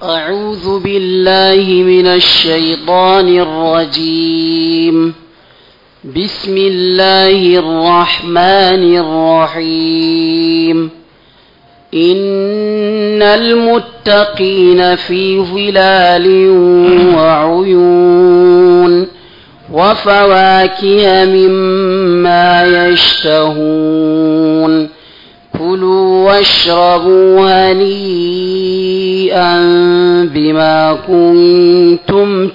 أعوذ بالله من الشيطان الرجيم. بسم الله الرحمن الرحيم. إن المتقين في ظلال وعيون وفواكه مما يشتهون كلوا واشربوا هنيئا بما كنتم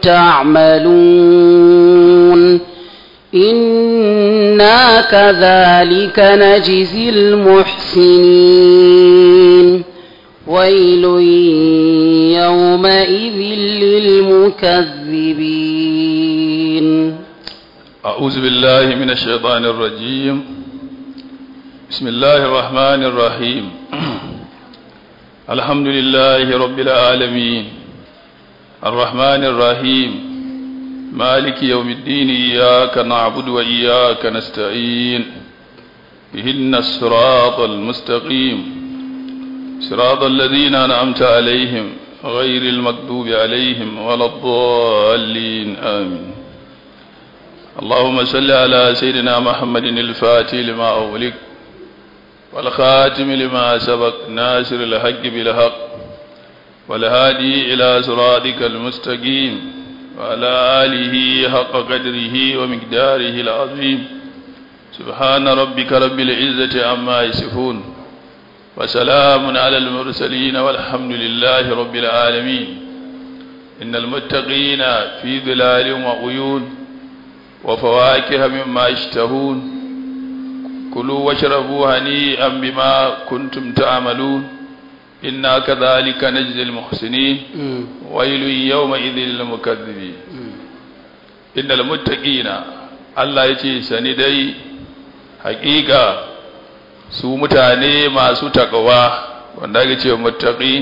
تعملون إنا كذلك نجزي المحسنين ويل يومئذ للمكذبين. أعوذ بالله من الشيطان الرجيم. بسم الله الرحمن الرحيم. الحمد لله رب العالمين الرحمن الرحيم مالك يوم الدين إياك نعبد وإياك نستعين اهدنا الصراط المستقيم صراط الذين أنعمت عليهم غير المغضوب عليهم ولا الضالين آمين. اللهم صل على سيدنا محمد الفاتح لما أغلق والخاتم لما سبق ناصر الحق بالحق والهادي إلى صراطك المستقيم وعلى آله حق قدره ومقداره العظيم. سبحان ربك رب العزة عما يصفون وسلام على المرسلين والحمد لله رب العالمين. إن المتقين في ظلال وعيون وفواكه مما يشتهون كلوا واشربوا هنيئا بما كنتم تعملون إنا كذلك نجزي المحسنين ويل يومئذ للمكذبين. إن المتقين الله يجي سندي حقيقة su mutane masu takawa wanda ake ce muttaqin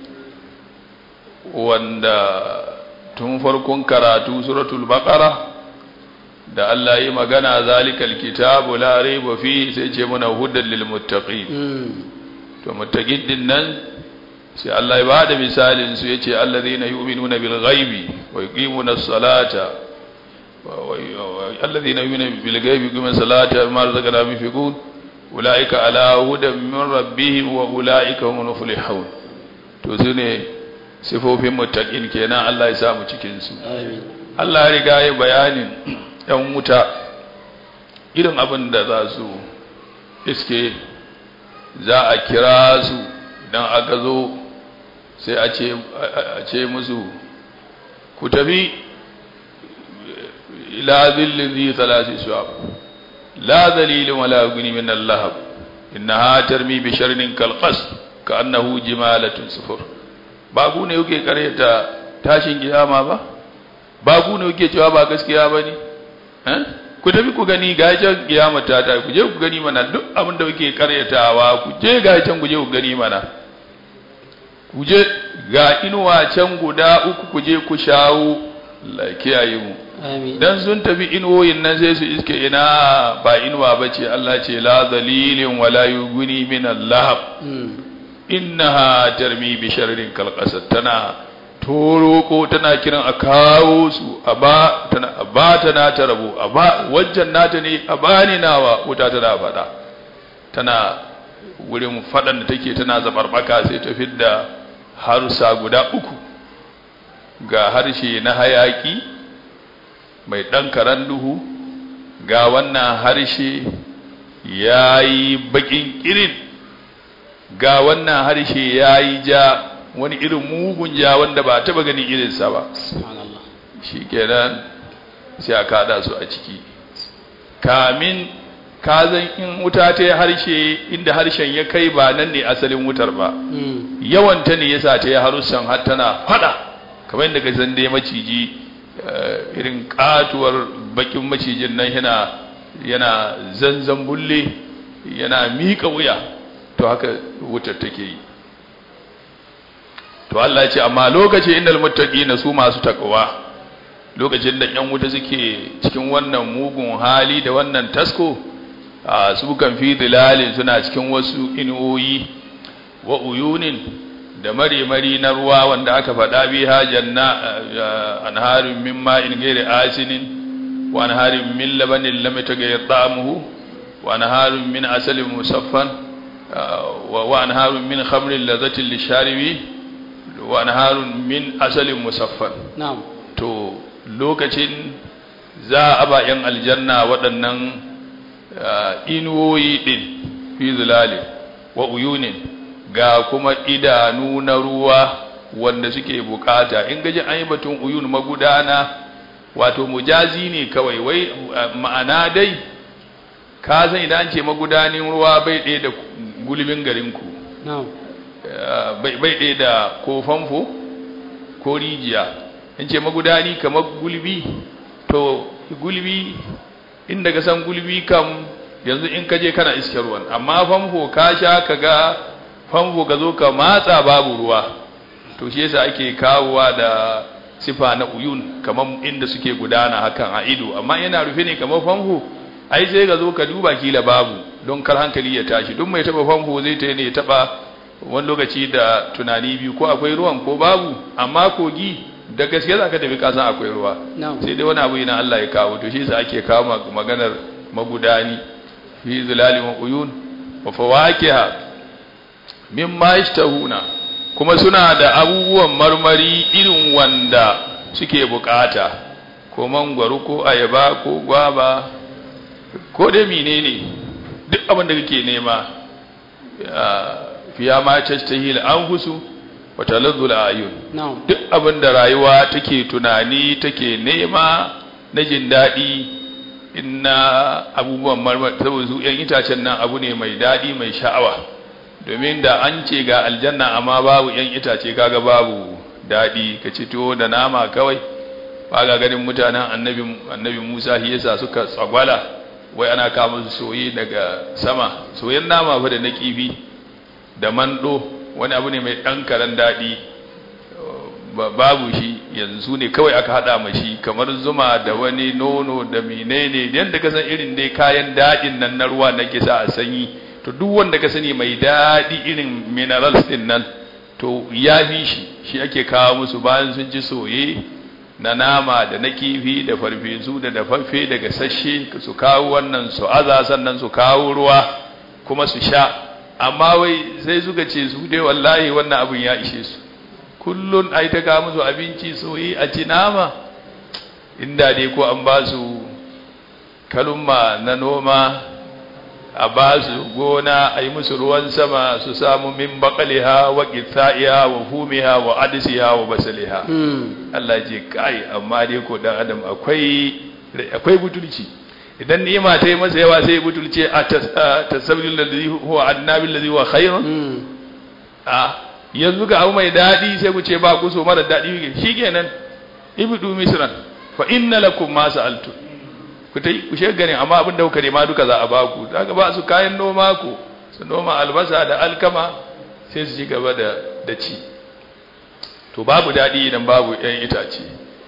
wanda tun farkon karatu suratul baqara da Allah yi magana zalikal kitabu la raiba fi sai ce muna hudan lil muttaqin. To muttaqin din nan sai Allah ya bada misalin su yace allazina yu'minuna bil ghaibi wa yuqimuna as-salata wa allazina yu'minuna bil ghaibi wa yuqimuna as-salata ma razaqnahum yunfiqun ulaika ala hudan min rabbihim wa ulaika humul muflihun. to sune sifofin muttaqin kenan Allah ya sa mu cikin su. Amin. Allah ya riga ya bayanin ‘yan wuta irin abin da za su iske za a kira su idan aka zo sai a ce musu ku tafi ila zillin zai talasi shu'ab la zalilin wala guni min allahab innaha tarmi bi sharrin kalqas ka annahu jimalatun sufur. ba ku ne yake karyata tashin kiyama ba ku ne yake cewa ba gaskiya bane ku tafi ku gani gajen kiyama ta ku je ku gani mana duk abin da kuke karyatawa ku je gajen ku je ku gani mana ku je ga inuwa can guda uku ku je ku shawo Allah kiyaye mu. Amin. Dan sun tafi inuwoyin nan sai su iske ina ba inuwa bace Allah ce la zalilin wala yughni min Allah innaha tarmi bi sharrin kalqasat tana toroko tana kiran a kawo su a ba tana ta rabu a ba wajen nata ne a bani nawa wuta tana fada tana wurin fadan da take tana zabarbaka sai ta fidda harsa guda uku ga harshe na hayaki mai dan karan duhu ga wannan harshe yayi bakin kirin ga wannan harshe yayi ja wani irin mugun ja wanda ba taba gani irinsa ba. Subhanallah. Shikenan sai a kada su a ciki kamin kazan in wuta ta harshe inda harshen ya kai ba nan ne asalin wutar ba. Yawan ta ne yasa ta yi harussan har tana fada kamar yadda ka san dai maciji irin katuwar bakin macijin nan yana zanzan bulle yana miƙa wuya to haka wutar take yi. to Allah ya ce amma lokacin innal muttaqina su masu takwa lokacin da ƴan wuta suke cikin wannan mugun hali da wannan tasko su kan fi dilalin suna cikin wasu inuwoyi wa uyunin da mari na ruwa wanda aka faɗa biha janna anharin min ma'in ghairi asinin wa anharin min labanin lam yataghayyar ta'amuhu wa anharin min asalin musaffan wa anharin min khamrin ladhatin lisharibi wa anharin min asalin musaffan. na'am to lokacin za a ba yan aljanna waɗannan inuwoyi din fi zilalin wa uyunin ga kuma idanu na ruwa wanda suke bukata. in gaji an yi batun uyun magudana wato mujazi ne kawai, wai ma'ana dai ka san idan an ce magudanin ruwa bai ɗaya da gulbin garinku, bai ɗaya da ko famfo ko rijiya. in ce magudani kamar gulbi, to gulbi inda ka san gulbi kam yanzu in ka je kana iske ruwan, amma famfo ka sha ka ga famfo ka zo ka matsa babu ruwa. to shi yasa ake kawowa da sifa na uyun kamar inda suke gudana hakan a ido, amma yana rufe ne kamar famfo, ai sai ka zo ka duba kila babu, don kar hankali ya tashi. duk mai taba famfo zai ta ne ya taba wani lokaci da tunani biyu, ko akwai ruwan ko babu. amma kogi da gaske za ka tafi kasan akwai ruwa, sai dai wani abu yana Allah ya kawo. to shi yasa ake kawo maganar magudani fi zilalin wa uyun wa fawakiha mimma yashtahuna, kuma suna da abubuwan marmari irin wanda suke bukata, ko mangwaro ko ayaba ko gwaba ko dai menene, duk abin da kake nema. fiya ma tashtahil anfusu wa talazzul ayun, duk abin da rayuwa take tunani take nema na jin daɗi, inna abubuwan marmari. saboda su yan itacen nan abu ne mai daɗi mai sha'awa, domin da an ce ga aljanna amma babu yan itace kaga babu daɗi. ka ci tuwo da nama kawai, ba ga ganin mutanen annabi Musa shi yasa suka tsagwala, wai ana kawo musu soyi daga sama, soyen nama fa da na kifi da mando, wani abu ne mai ɗan karen daɗi. babu shi yanzu ne kawai aka haɗa mashi, kamar zuma da wani nono da menene, yadda ka san irin dai kayan daɗin nan na ruwa na kisa a sanyi. to duk wanda ka sani mai daɗi irin minerals din nan, to ya fi shi ake kawo musu bayan sun ci soye na nama da na kifi da farfesu da dafaffe daga sashe, su kawo wannan su aza, sannan su kawo ruwa kuma su sha. amma wai sai suka ce su dai wallahi wannan abin ya ishe su, kullun ai ta kawo musu abinci soye a ci nama. inda dai ko an ba su kalumma na noma, a ba su gona, a yi musu ruwan sama, su samu min baƙaliha wa ƙitha'iha wa fumiha wa adisiha wa basaliha. Allah ce kai, amma dai ko dan adam akwai butulci. idan ni'ima ta yi masa yawa sai butulce a tasabbil ladhi huwa annabil ladhi huwa khairun. yanzu ga abu mai daɗi sai ku ce ba ku so mara daɗi, shikenan ibdu misran fa inna lakum ma sa'altum. ku shiga gani, amma abin da kuka nema duka za a ba ku. daga ba su kayan noma ku, su noma albasa da alkama sai su ci gaba da ci. to babu daɗi idan babu ɗan itace.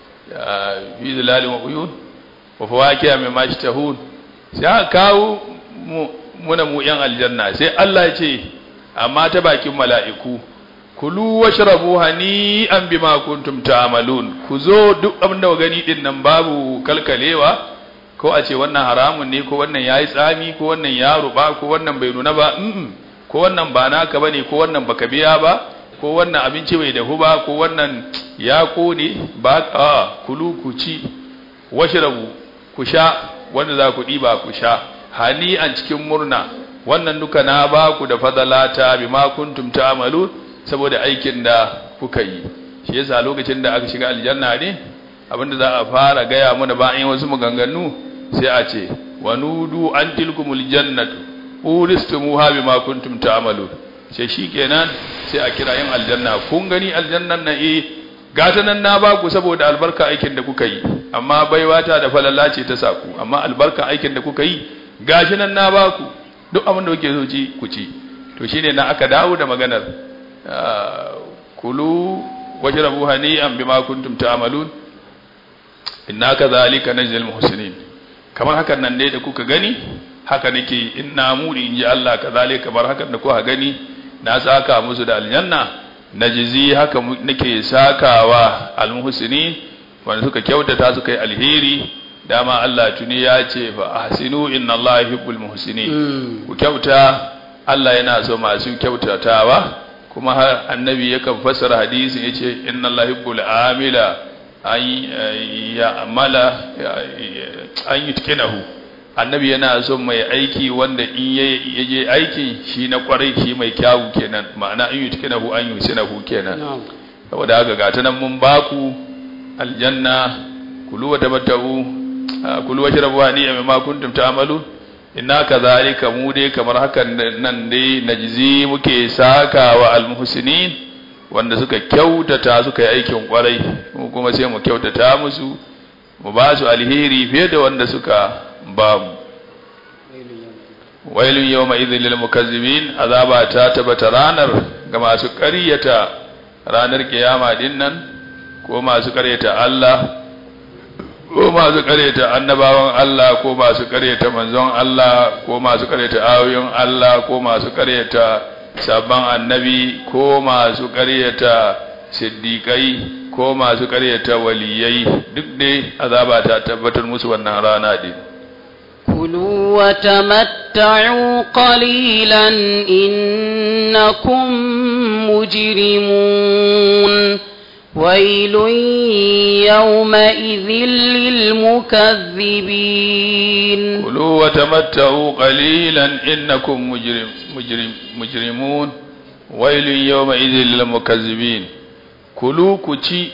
fi zilalin wa uyun wa fawakiha mimma yashtahun. sai aka kawo muna mu yan aljanna, sai Allah ya ce amma ta bakin mala'iku, kulu washrabu hani'an bima kuntum ta'malun. ku zo duk abin da gani din nan babu kalkalewa, ko a ce wannan haramun ne, ko wannan yayi tsami, ko wannan ya ruba, ko wannan bai nuna ba, ko wannan ba naka bane, ko wannan baka biya ba, ko wannan abinci bai dahu ba, ko wannan ya kone ba. kulu ku ci, washrabu ku sha, wanda za ku diba ku sha, hani'an cikin murna. wannan duka na ba ku da fadalata bima kuntum ta'malun, saboda aikin da kuka yi. shi yasa lokacin da aka shiga aljanna ne, abinda za a fara gaya mana bayan wasu maganganu, sai a ce wa nudu an tilkumul jannatu uristumuha bima kuntum ta'malun. sai shikenan sai a kira yin aljanna, kun gani aljannan na gata nan na ba ku saboda albarka aikin da kuka yi, amma baiwata da falala ce ta saku, amma albarka aikin da kuka yi gashi nan na ba ku, duk abin da kuke so ci ku ci. to shine na aka dawo da maganar kulu washrabu hani'an bima kuntum ta'malun inna kadhalika najzil muhsinin. kamar hakan nan dai da kuka gani haka nake inna mudi inji Allah, kadhalika kamar hakan da kuka gani na saka musu da aljanna najzi haka nake sakawa almuhsinin wanda suka kyautata suka yi alheri dama Allah tuni ya ce fa ahsinu inna Allah yuhibbul muhsinin ku kyauta Allah yana so masu kyautatawa kuma har annabi yakan fassara hadisin yace inna Allah yuhibbul amila an yutkinahu annabi yana so mai aiki wanda in yaje aiki shi na kwarai shi mai kyawu kenan ma'ana an yutkinahu an yusinahu kenan saboda haka gata nan mun baku aljanna kulu wa tamattu kulu wa shrabu wa ni'ma ma kuntum ta'malun inna kadhalika mu dai kamar hakan nan dai najzi muke sakawa almuhsinin wanda suka kyautata suka yi aikin kwarai kuma sai mu kyautata musu mu ba su alheri fiye da wanda suka ba mu wailun yawma idhil lil mukazzibin azaba ta tabbata ranar ga masu ƙaryata ranar kiyama dinnan ko masu ƙaryata Allah ko masu ƙaryata annabawan Allah ko masu ƙaryata manzon Allah ko masu ƙaryata ayoyin Allah ko masu ƙaryata sabban annabi ko masu ƙaryata siddiqai ko masu ƙaryata waliyai duk dai azaba ta tabbatar musu wannan rana din كلوا وتمتعوا قليلا إنكم مجرمون ويل يومئذ للمكذبين كلوا وتمتعوا قليلا إنكم مجرمون ويل يومئذ للمكذبين كلوا كتي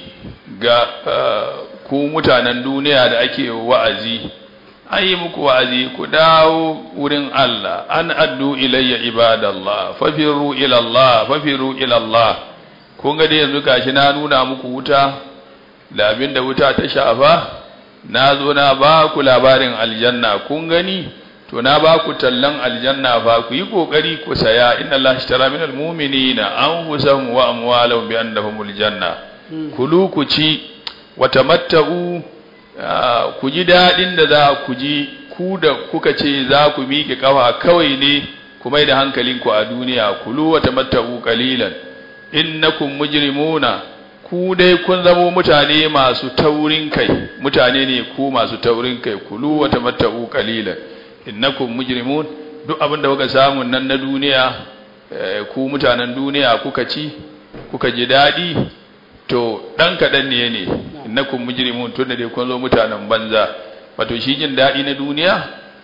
ku mutanen duniya da ake wa'azi ayi muku wa'azi ku dawo wurin Allah an addu ilayya ibadallah fafiru ila Allah fafiru ila Allah kun ga dai yanzu gashi na nuna muku wuta da abinda wuta ta shafa na zo na ba ku labarin aljanna kun gani to na ba ku tallan aljanna fa ku yi kokari ku saya inna Allah ishtara minal mu'minina anfusahum wa amwalahum bi annahumul janna kulu ku ci wa tamatta'u ku ji daɗin da za ku ji ku da kuka ce za ku miƙe ƙafa kawai ne ku mai da hankalinku a duniya kulu wa tamatta'u qalilan innakum mujrimuna ku dai kun zamo mutane masu taurin kai mutane ne ku masu taurin kai kulu wa tamatta'u qalilan innakum mujrimun duk abin da kuka samu nan na duniya ku mutanen duniya kuka ci kuka ji daɗi to dan kadan ne innakum mujrimun tunda dai kun zo mutanen banza wato shi jin dadi na duniya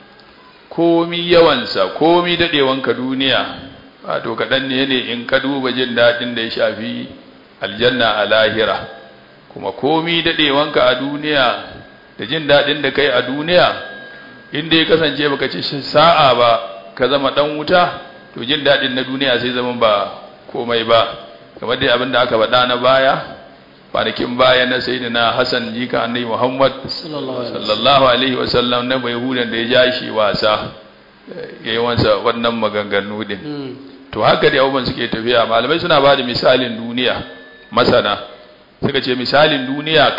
komi yawansa komi dadewanka duniya wato kadan ne in ka duba jin dadin da ya shafi aljanna a lahira kuma komi dadewanka a duniya da jin dadin da kai a duniya inda ya kasance baka ci sa'a ba ka zama dan wuta to jin dadin na duniya sai zama ba komai ba kamar dai abinda aka faɗa na baya kwanakin baya na sayyidina Hassan jika annabi Muhammad sallallahu alaihi wasallam na Yahudan da ya ja shi wasa yayin wansa wannan maganganu din to haka da abubuwan suke tafiya malamai suna ba da misalin duniya masana suka ce misalin duniya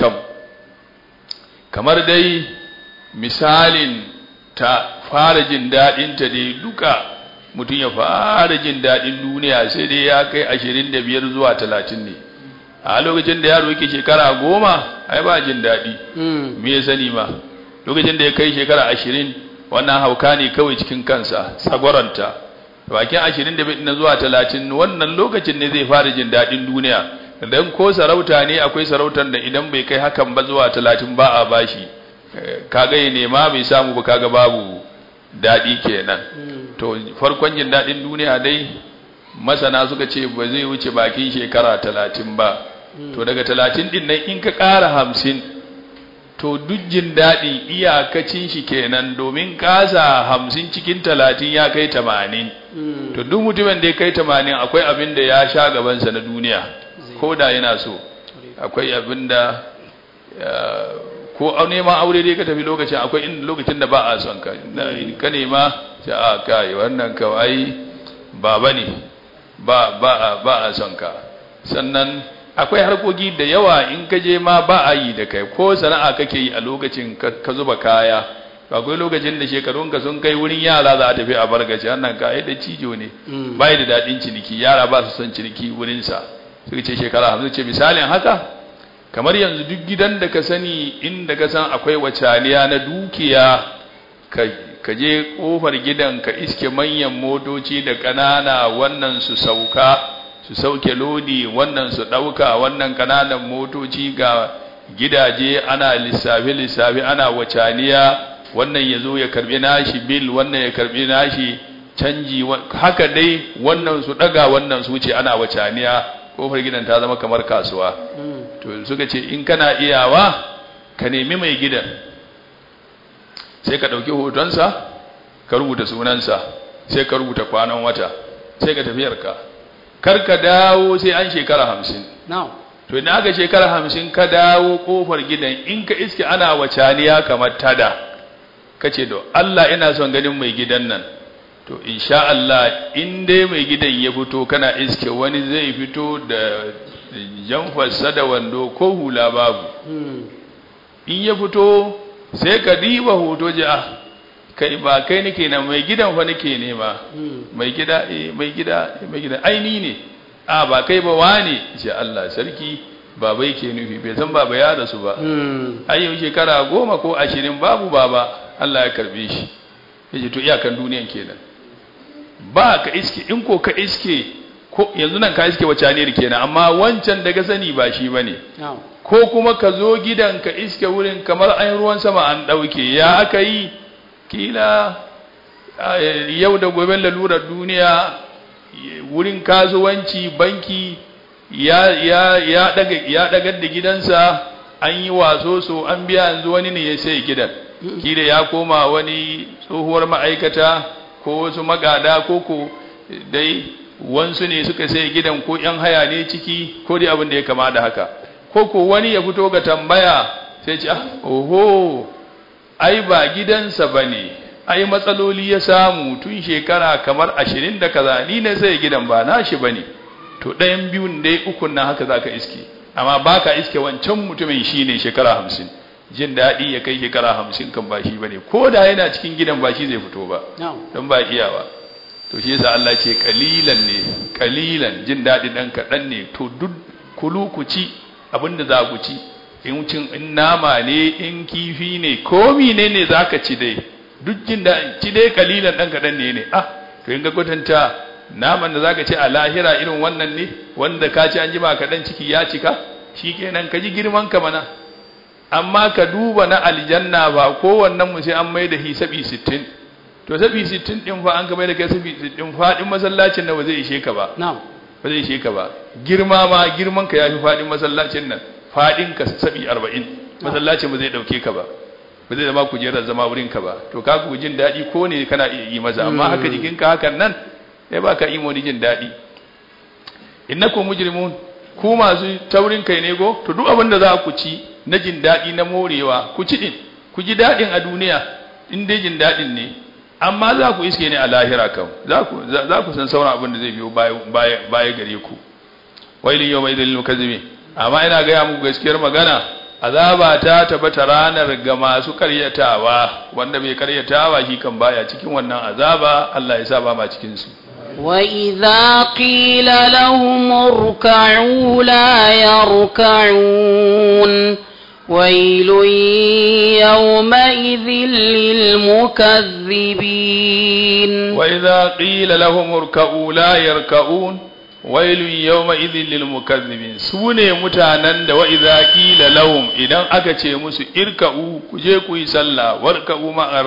kamar dai misalin ta fara jin dadin ta dai duka mutum ya fara jin dadin duniya sai dai ya kai 25 zuwa 30 ne a lokacin da yaro yake shekara 10 ai ba jin dadi me ya sani ma lokacin da ya kai shekara 20 wannan hauka ne kawai cikin kansa tsagwaranta bakin 25 na zuwa 30 wannan lokacin ne zai fara jin dadin duniya dan ko sarauta ne akwai sarautar da idan bai kai hakan ba zuwa 30 ba a bashi kaga ya nema bai samu ba kaga babu dadi kenan to farkon jin dadin duniya dai masana suka ce ba zai wuce bakin shekara 30 ba to daga 30 din nan in ka ƙara 50 to duk jin daɗi iyakacin shi kenan domin kasa 50 cikin 30 ya kai 80 to duk mutumin da ya kai 80 akwai abin da ya sha gabansa na duniya ko da yana so akwai abin da ko neman aure dai ka tafi lokacin akwai lokacin da ba a son ka ka nema sai a kai wannan kawai baba ne ba a son ka sannan akwai harkoki da yawa in ka je ma ba a yi da kai ko sana'a kake yi a lokacin ka zuba kaya akwai lokacin da shekarunka sun kai wurin yara za a tafi a bargaci wannan ka da cijo ne bai da dadin ciniki yara ba su son ciniki wurinsa suka ce shekara 50 ce misalin haka kamar yanzu duk gidan da ka sani inda ka san akwai wacaniya na dukiya ka je kofar gidan ka iske manyan motoci da kanana wannan su sauke lodi wannan su dauka wannan kananan motoci ga gidaje ana lissafi ana wacaniya wannan yazo ya karbi nashi bil wannan ya karbi nashi canji haka dai wannan su daga wannan su ce ana wacaniya kofar gidan ta zama kamar kasuwa to suka ce in kana iyawa ka nemi mai gidan sai ka dauki hotonsa ka rubuta sunansa sai ka rubuta kwanan wata sai ka tafiyarka kar ka dawo sai an shekara 50 to idan aka shekara 50 ka dawo kofar gidan in ka iske ana wacaniya kamar tada kace do Allah ina son ganin mai gidan nan to insha Allah in dai mai gidan ya fito kana iske wani zai fito da jamfarsa da wando ko hula babu in ya fito sai ka diba hoto ji kai ba kai nake na mai gidan fa nake nema mai gida mai gida aini ne ba kai ba wani ce Allah sarki baba yake nufi bai san baba ya rasu ba ayyau shekara 10 ko 20 babu baba Allah ya karbe shi yace to iyakan duniyan kenan ba ka iske in ko ka iske ko yanzu nan ka iske wacaniyar kenan amma wancan daga sani ba shi bane ko kuma ka zo gidan ka iske wurin kamar an ruwan sama an dauke ya aka yi kila yau da gobe lalurar duniya wurin kasuwanci banki ya dagar da gidansa an yi waso so an biya yanzu wani ne ya sai gidan kila ya koma wani tsohuwar ma'aikata ko wasu magada ko dai wansu ne suka sai gidan ko yan haya ne ciki ko dai abin da ya kama da haka ko wani ya fito ga tambaya sai ce oho ai ba gidansa bane ai matsaloli ya samu tun shekara kamar 20 da kaza ni ne sai gidan ba nashi bane to ɗayan biyun dai ukun nan haka zaka iske amma baka iske wancan mutumin shine shekara 50 jin daɗi ya kai shekara 50 kan ba shi bane ko da yana cikin gidan ba shi zai fito ba don ba iyawa to shi yasa Allah ce kalilan jin daɗi dan kaɗan ne to duk kulu ku ci abinda za ku ci in nama ne in kifi ne ko ne zaka ci dai duk jin daɗi ci dai kalilan dan kaɗan ne to in ga kwatanta naman da zaka ci a lahira irin wannan ne wanda ka ci an jima kaɗan ciki ya cika shikenan ka ji girman ka mana amma ka duba na aljanna ba kowannen mu sai an mai da hisabi 60 to sabi 60 din fa an ka mai da kai sabi 60 fadin masallacin nan ba zai ishe ka ba ba zai ishe ka ba girman ka yafi fadin masallacin nan fadin ka sabi 40 masallacin ba zai dauke ka ba ba zai zama kujerar zama wurin ka ba to ka ku jin dadi ko ne kana iya yi masa amma haka jikin ka hakan nan sai baka yi moni jin dadi innakum mujrimun ku masu taurin kai ne go to duk abin da za ku ci na jin daɗi na morewa ku ci din ku ji daɗin a duniya in dai jin daɗin ne amma za ku iske ne a lahira kam za ku san sauran abin da zai biyo baya gare ku wailin yau mai dalilin mukazzimi amma ina gaya muku gaskiyar magana azaba ta tabbata ranar ga masu karyatawa wanda bai karyatawa shi kan baya cikin wannan azaba Allah ya sa ba ma cikin su وَإِذَا قِيلَ لَهُمُ ارْكَعُوا لَا يَرْكَعُونَ وَيْلٌ يَوْمَئِذٍ لِلْمُكَذِّبِينَ وَإِذَا قِيلَ لَهُمُ ارْكَعُوا لَا يَرْكَعُونَ وَيْلٌ يَوْمَئِذٍ لِلْمُكَذِّبِينَ sune mutanen da وَإِذَا قِيلَ لَهُمْ idan aka ce musu irka'u kuje ku yi sallah warka'u ma'ar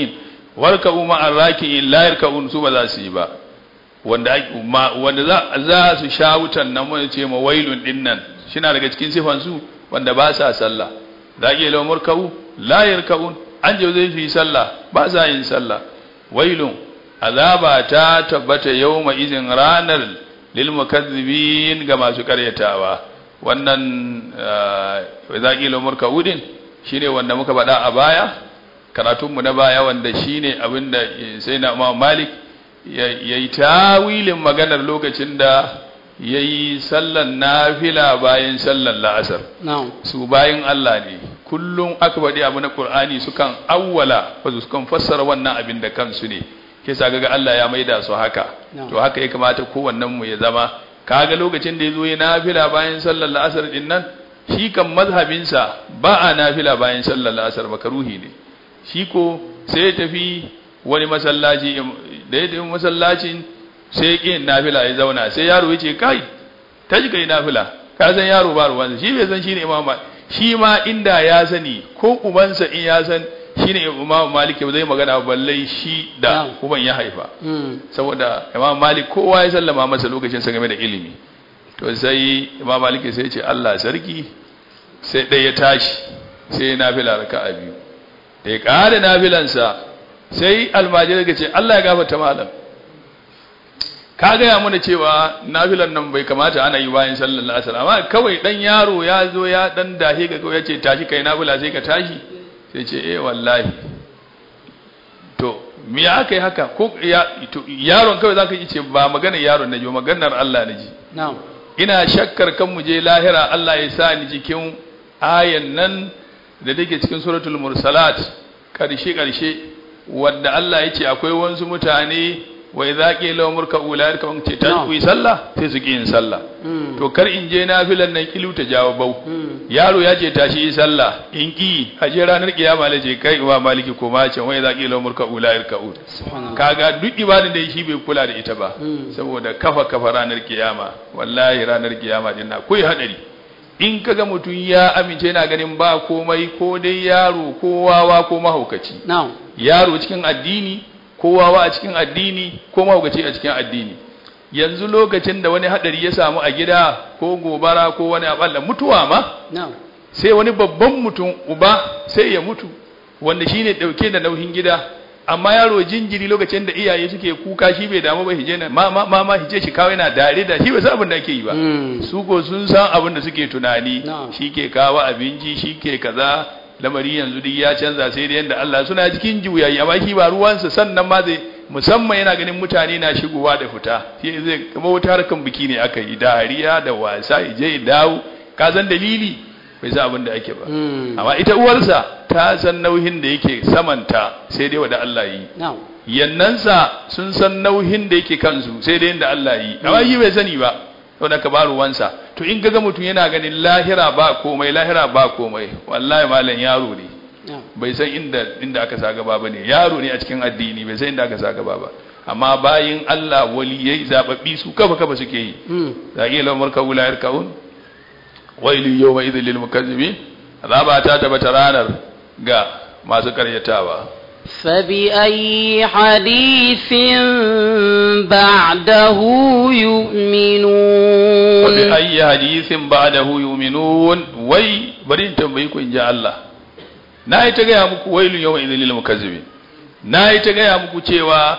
raki'in la yarka'un su ba za su yi ba wanda za su sha wutan nan mun ce ma wailun dinnan shina daga cikin sifan su wanda ba sa sallah zaki law murkau la yarkaun an je zai yi sallah ba sa yin sallah wailun azaba ta tabbata yawma izin ranar lil mukazzibin ga masu karyatawa wannan zaki law murkau din shine wanda muka bada a baya karatunmu na baya wanda shine abinda sai na Malik yayi tawilin maganar lokacin da yayi sallan nafila bayan sallan la'asar su bayan Allah ne kullum aka bade abu na Qur'ani sukan awwala wasu sukan fassara wannan abin da kansu ne kisa kaga Allah ya maida su haka to haka ya kamata kowannen mu ya zama kaga lokacin da yazo ya nafila bayan sallar la'asar din nan shi kan mazhabinsa ba a nafila bayan sallar la'asar makaruhi ne shi ko sai ya tafi wani masallaci da ya tafi masallacin sai ya ƙi nafila ya zauna sai yaro ya ce kai ta ji kai nafila ka san yaro ba ruwansa shi bai san shine imam shi ma inda ya sani ko ubansa in ya san shine imam malik ba zai magana balle shi da uban ya haifa saboda imam malik kowa ya sallama masa lokacin sa game da ilimi to sai imam malik sai ya ce Allah sarki sai dai ya tashi sai ya nafila raka'a biyu da ya ƙara nafilansa sai almajiri ga ce Allah ya gafarta malam ka gaya mana cewa nafilan nan bai kamata ana yi bayan sallar asar amma kawai dan yaro ya zo ya dan dahe ga kawai ya ce tashi kai nafila sai ka tashi sai ce wallahi to me aka yi haka ko yaron kawai zaka yi ce ba magana yaron naji ba maganar Allah naji na'am ina shakkar kan mu je lahira Allah ya sa ni cikin ayan nan da take cikin suratul mursalat karshe wanda Allah ya ce akwai wasu mutane wa idza qila murka'u la yarka'un ce ta ku yi sallah sai su ki yin sallah to kar in je nafilan nan kilu ta jawo bau yaro ya ce tashi yi sallah in ki aje ranar kiyama la je kai wa maliki ko ma ce wa idza qila murka'u la yarka'un kaga duk ibadin da shi bai kula da ita ba saboda kafa ranar kiyama wallahi ranar kiyama din na akwai hadari in kaga mutun ya amince yana ganin ba komai ko dai yaro ko wawa ko mahaukaci yaro cikin addini ko wawa a cikin addini ko mahaukaci a cikin addini yanzu lokacin da wani hadari ya samu a gida ko gobara ko wani aballa mutuwa ma sai wani babban mutum uba sai ya mutu wanda shine dauke da nauyin gida amma yaro jinjiri lokacin da iyaye suke kuka shi bai damu ba hije na ma hije shi kawai na dare da shi ba san abin da ake yi ba su ko sun san abin da suke tunani shi ke kawo abinci shi ke kaza lamari yanzu duk ya canza sai da yanda Allah suna cikin juyayi amma shi ba ruwansa sannan ma zai musamman yana ganin mutane na shigowa da fita sai zai kamar wata harkan biki ne aka yi dariya da wasa je dawo ka san dalili bai san abin da ake ba amma ita uwarsa ta san nauyin da yake samanta sai dai wanda Allah yi yannansa sun san nauyin da yake kansu sai dai yanda Allah yi amma shi bai sani ba saboda ka ba ruwansa to in kaga mutum yana ganin lahira ba komai wallahi malam yaro ne bai san inda aka sa gaba bane yaro ne a cikin addini bai san inda aka sa gaba ba amma bayin Allah waliyai zababbi su kafa suke yi zaqi law marka ulayar kaun wailu yawma idhil lil mukazzibin azaba ta tabbata ranar ga masu karyatawa فبأي حديث بعده يؤمنون فبأي حديث بعده يؤمنون وي برين تنبيكو إن جاء الله ناي تغيا مكو ويل يوم إذن للمكذبين ناي تغيا مكو تيوا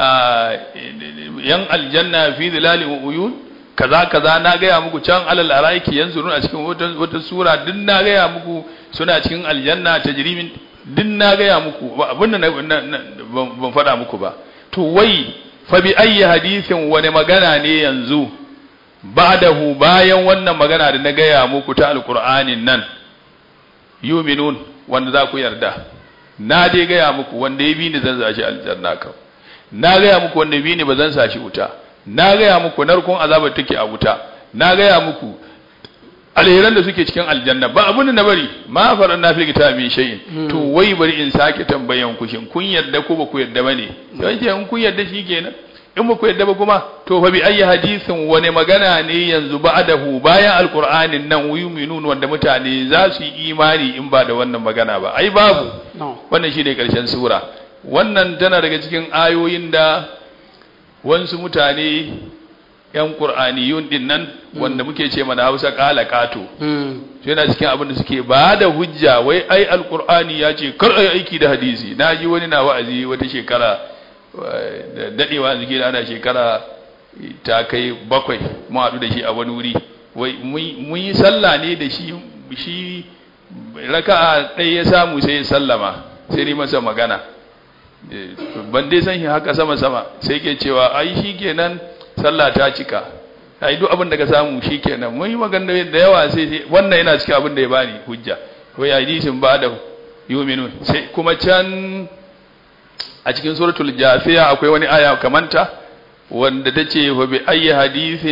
yan aljanna fi dhilali wa uyun kaza na gaya muku can alal araiki yanzurun a cikin wata sura din na gaya muku suna cikin aljanna tajrimin din na gaya muku abin da ban faɗa muku ba to wai fa bi ayyi hadithin wani magana ne yanzu ba'dahu bayan wannan magana da na gaya muku ta alqur'anin nan yu'minun wanda za ku yarda na dai gaya muku wanda ya bi ni zan sashi aljanna ka na gaya muku wanda ya bi ni ba zan sashi wuta na gaya muku narkon azabar take a wuta na gaya muku alheran da suke cikin aljanna ba abun da na bari ma faran na fi kitabi shay'in to wai bari in sake tambayan ku shin kun yarda ko ba ku yarda bane sai ce in kun yarda shikenan in ba ku yarda ba kuma to fa bi ayi hadisin wani magana ne yanzu ba'dahu bayan alqur'anin nan yu'minun wanda mutane za su yi imani in ba da wannan magana ba ai babu wannan shine karshen sura wannan tana daga cikin ayoyin da wasu mutane yan qur'aniyun din nan wanda muke ce mana Hausa kala kato yana cikin abin da suke ba da hujja wai ai alqur'ani ya ce kar ai aiki da hadisi naji wani na wa'azi wata shekara dadewa zuke da ana shekara ta kai 7 mu haɗu da shi a wani wuri wai mun yi sallah ne da shi raka'a ɗaya ya samu sai ya sallama sai ni masa magana ban dai san shi haka sama sai ke cewa ai shikenan sallah ta cika ai duk abin da ka samu shikenan mun yi magana da yawa sai wannan yana cikin abin da ya bani hujja wai hadisin ba da yu'minun sai kuma can a cikin suratul jafiya akwai wani aya kamanta wanda tace fa bi ayyi hadithin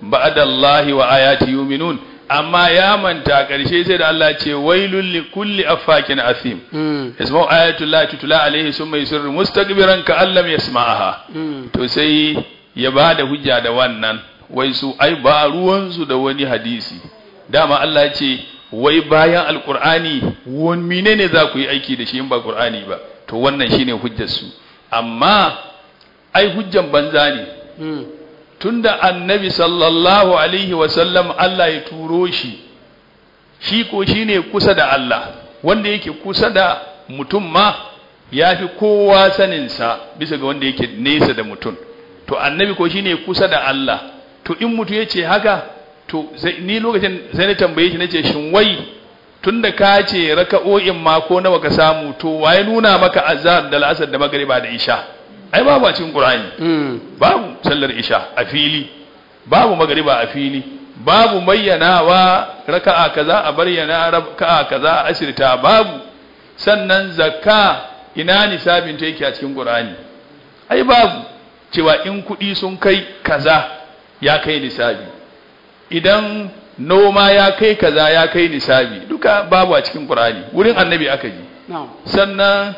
ba'dallahi wa ayati yu'minun amma ya manta karshe sai da Allah ya ce wailul likulli affakin asim yasma'u ayatullahi tutla alaihi summa yusirru mustakbiran ka allam yasma'aha to sai ya bada hujja da wannan wai su ai ba ruwansu da wani hadisi dama Allah ya ce wai bayan alqur'ani wani menene za ku yi aiki da shi in ba qur'ani ba to wannan shine hujjar su amma ai hujjan banza ne tunda annabi sallallahu alaihi wasallam Allah ya turo shi ko shine kusa da Allah wanda yake kusa da mutum ma yafi kowa saninsa bisa ga wanda yake nesa da mutum to annabi ko shine kusa da Allah to in mutum yace haka to sai ni lokacin sai na tambaye shi nace shin wai tunda ka ce raka'o'in ma ko nawa ka samu to waye nuna maka azhar da al'asr da magriba da isha ai babu a cikin qur'ani babu sallar isha a fili babu magriba a fili babu bayyanawa raka'a kaza a bayyana raka'a kaza a asirta babu sannan zakka ina nisabin ta yake a cikin qur'ani ai babu cewa in kudi sun kai kaza ya kai nisabi idan noma ya kai kaza ya kai nisabi duka babu a cikin qur'ani wurin annabi aka ji sannan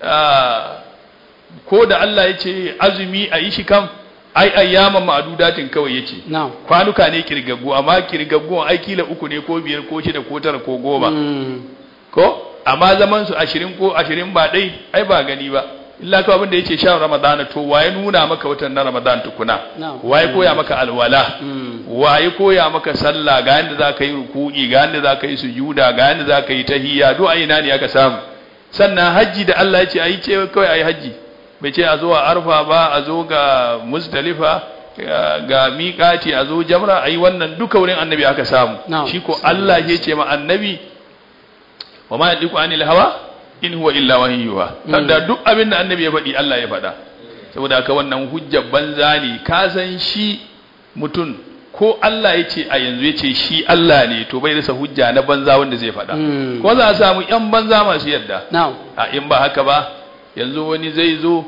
ko da Allah ya ce azumi a yi shi kan ai ayyaman ma'adudatin kawai yace kwanuka ne kirgaggu amma kirgaggu ai kila 3 ne ko 5 ko 6 ko 9 ko 10 ko amma zaman su 20 ko 20 ba dai ai ba gani ba illa kawai abinda yace sha Ramadan to waye nuna maka watan na Ramadan tukuna waye koya maka alwala waye koya maka sallah ga yanda zaka yi ruku'i ga yanda zaka yi sujuda ga yanda zaka yi tahiyya do ai ina ne aka samu sannan haji da Allah yace ai ce kawai ai haji bai ce a zo a arfa ba a zo ga muzdalifa ga miƙati a zo jamra ai wannan duka wurin annabi aka samu shi ko Allah ya ce ma annabi wa ma yadiku anil hawa in huwa illa wahyuha kada duk abin da annabi ya faɗi Allah ya faɗa saboda haka wannan hujjar banza ne ka san shi mutum ko Allah ya ce a yanzu ya ce shi Allah ne to bai rasa hujja na banza wanda zai faɗa ko za a samu yan banza masu yadda a in ba haka ba yanzu wani zai zo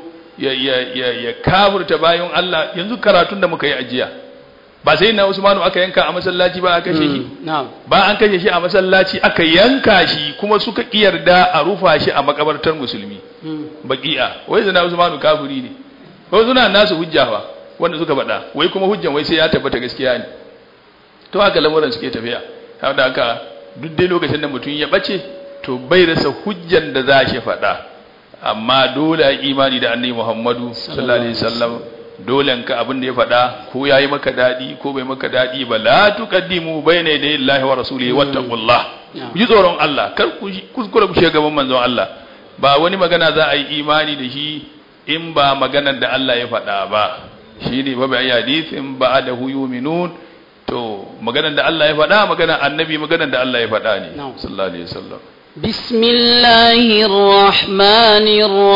ya kafurta bayan Allah yanzu karatun da muka yi ajiya ba sai na Usmanu aka yanka a masallaci ba aka kashe shi ba an kashe shi a masallaci aka yanka shi kuma suka kiyarda a rufa shi a makabartar musulmi baqi'a wai zina Usmanu kafiri ne ko suna nasu hujja fa wanda suka faɗa wai kuma hujjan wai sai ya tabbata gaskiya ne to haka lamuran suke tafiya saboda haka duk dai lokacin da mutum ya bace to bai rasa hujjan da za shi faɗa amma dole imani da annabi Muhammadu sallallahu alaihi wasallam dole ka abin da ya faɗa ko yayi maka dadi ko bai maka dadi ba la tuqaddimu bayna yaday Allahi wa rasulihi wattaqullah ji tsoron Allah kar ku kuskure ku shiga gaban manzon Allah ba wani magana za a yi imani da shi in ba maganar da Allah ya faɗa ba shine ba bai hadithin ba'dahu yu'minun to maganar da Allah ya faɗa maganar annabi maganar da Allah ya faɗa ne sallallahu alaihi wasallam بسم الله الرحمن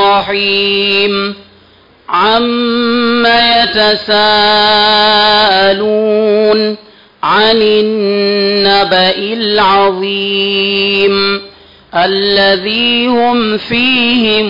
الرحيم عما يتساءلون عن النبأ العظيم الذي هم فيه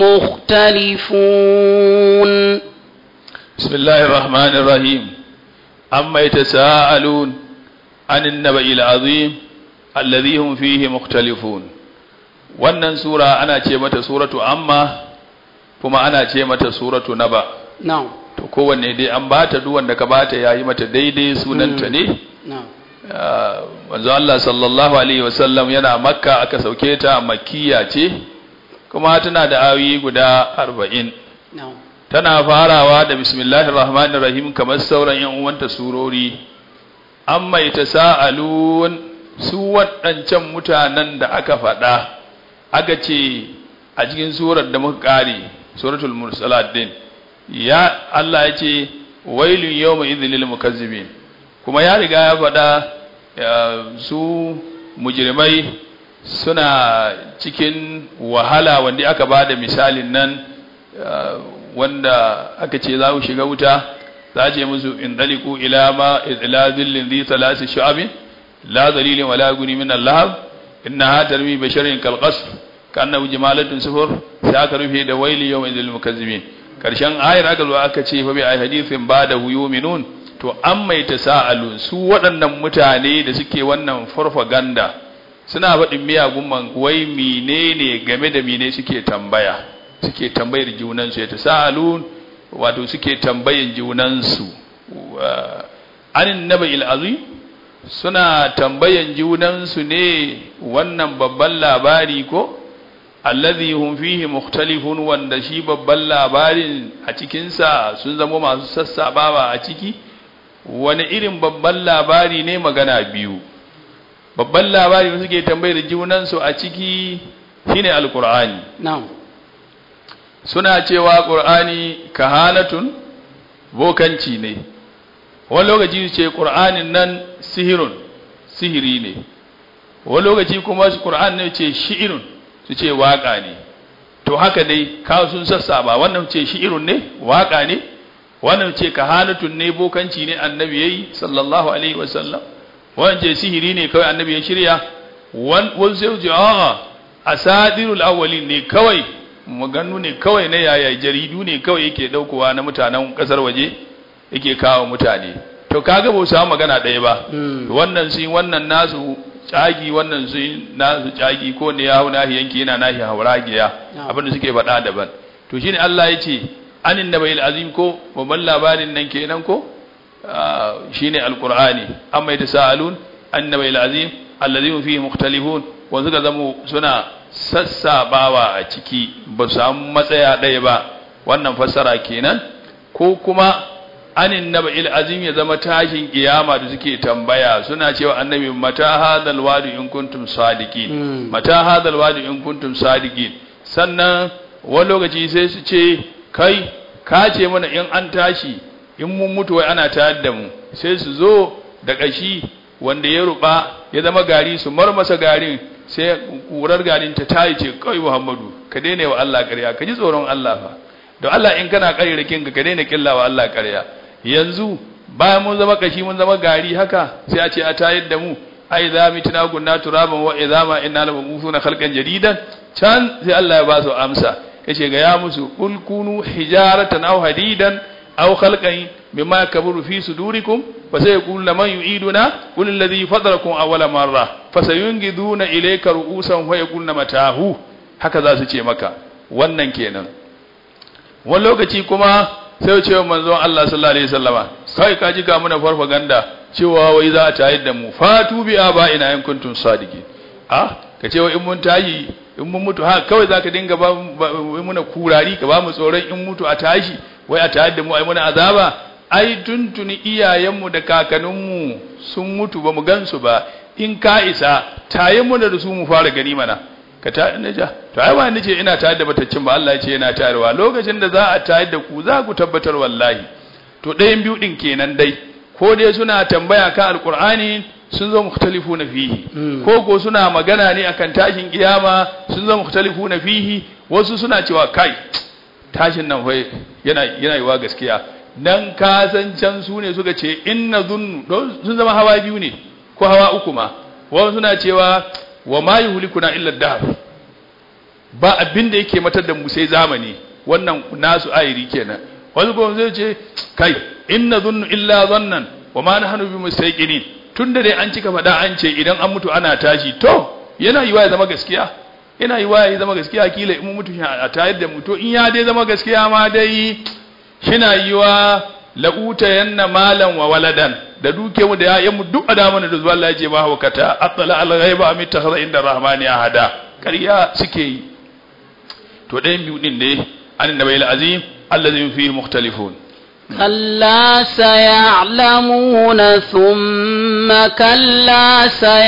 مختلفون بسم الله الرحمن الرحيم عما يتساءلون عن النبأ العظيم الذي هم فيه مختلفون wannan sura ana ce mata suratu amma kuma ana ce mata suratu naba to kowanne dai an bata duk wanda ka bata yayi mata daidai sunanta ne manzo Allah sallallahu alaihi wasallam yana makka aka sauke ta makkiya ce kuma tana da ayoyi guda 40 tana farawa da bismillahir rahmanir rahim kamar sauran yan uwanta surori amma yatasaalun su wadancan mutanen da aka faɗa aka ce a cikin surar da muka kare suratul mursalat din ya Allah ya ce wailun yawma idhil lil mukazzibin kuma ya riga ya faɗa su mujrimai suna cikin wahala wanda aka bada misalin nan wanda aka ce za ku shiga wuta za ce musu in daliku ila dhillin dhi thalathi shu'abin la dhalilin wala guni min al-lahab innaha tarmi basharin kal qasr kannahu jimalatun sufur sai aka rufe da waili yawmin lil mukazzibin karshen ayar aka zo aka ce fa bi ay hadithin ba'da yu'minun to an mai tasa'alun su waɗannan mutane da suke wannan farfaganda suna faɗin miyagun wai menene game da mene suke tambayar junansu ya tasa'alun wato suke tambayin junansu anin naba'il azim suna tambayan junansu ne wannan babban labari ko allazi hum fihi mukhtalifun wanda shi babban labarin a cikinsa sun zama masu sassabawa a ciki wani irin babban labari ne magana biyu babban labari da suke tambayar junansu a ciki shine alqur'ani na'am suna cewa qur'ani kahanatun bokanci ne wani lokaci su ce qur'anin nan sihiri ne wani lokaci kuma qur'an ne ce shi'irun su ce waka ne to haka dai kawo sun sassaba wannan ce shi'irun ne waka ne wannan ce kahanatun ne bokanci ne annabi yayi sallallahu alaihi wasallam wannan ce sihiri ne kawai annabi ya shirya wani sai ce a'a asadirul awwalin ne kawai maganu ne kawai na yaya jaridu ne kawai yake daukowa na mutanen kasar waje yake kawo mutane to kaga ba su samu magana ɗaya ba wannan sun wannan nasu cagi wannan sun nasu cagi ko ne ya hau nahi yanki yana nahi hauragiya abinda suke faɗa daban to shine Allah ya ce anin nabayil azim ko babban labarin nan kenan ko shine alqur'ani amma yatasaalun an nabayil azim alladhi fihi mukhtalifun wa suka zama suna sassabawa a ciki ba su samu matsaya ɗaya ba wannan fassara kenan ko kuma anin naba'il azim ya zama tashin kiyama da suke tambaya suna cewa annabi mata hadal wadi in kuntum sadiqin mata hadal wadi in kuntum sadiqin sannan wani lokaci sai su ce kai ka ce mana in an tashi in mun mutu wai ana tayar da mu sai su zo da kashi wanda ya ruba ya zama gari su marmasa garin sai kurar garin ta tayi ce kai Muhammadu ka daina wa Allah ƙarya ka ji tsoron Allah fa don Allah in kana ƙarirakin ka daina killawa Allah ƙarya yanzu bayan mun zama kashi mun zama gari haka sai a ce a tayar da mu ai za mu tuna gunna turaban wa idama inna la mabusuna khalqan jadidan can sai Allah ya ba su amsa yace ga ya musu kul kunu hijaratan aw hadidan aw khalqan mimma yakburu fi sudurikum fa sayaqulu man yu'iduna qul alladhi fatarakum awwala marra fasayungiduna ilayka ru'usan wa yaquluna matahu haka za su ce maka wannan kenan wani lokaci kuma sai ce wa manzon Allah sallallahu alaihi wasallama kai ka ji ga muna farfaganda cewa wai za a tayar da mu fatu bi aba ina in kuntum sadiqin ka ce wa in mun tayi in mun mutu ha kawai zaka dinga ba muna kurari ka ba mu tsoron in mutu a tashi wai a tayar da mu ai muna azaba ai tuntuni iyayenmu da kakanninmu sun mutu ba mu gansu ba in ka isa tayin mu da su mu fara gani mana ka ta naja to ai ba ni ce ina tayar da bataccin ba Allah ya ce yana tayarwa lokacin da za a tayar da ku za ku tabbatar wallahi to ɗayan biyu din kenan dai ko dai suna tambaya kan alqur'ani sun zo mukhtalifuna fihi ko suna magana ne akan tashin kiyama sun zo mukhtalifuna fihi wasu suna cewa kai tashin nan fa yana yiwa gaskiya dan kasancan su ne suka ce inna dhunnu sun zama hawa biyu ne ko hawa uku ma wasu suna cewa wa ma yuhlikuna illa dahr ba abin da yake matar da mu sai zamani wannan nasu ayiri kenan wasu kuma zai ce kai inna dhunnu illa dhannan wa ma nahnu bimustaqinin tunda dai an cika fada an ce idan an mutu ana tashi to yana yiwa ya zama gaskiya yana yiwa ya zama gaskiya kila in mutu a tayar da mu to in ya dai zama gaskiya ma dai shina yiwa la'uta yanna malan wa waladan da duke mu da yayan mu duk adaman da zuwa Allah ya ce ba hawkata atla al-ghaiba am ittakhadha inda rahmani ahada kariya suke yi to ɗayan biyu din ne annabi al-azim allazi fihi mukhtalifun كلا سيعلمون ثم كلا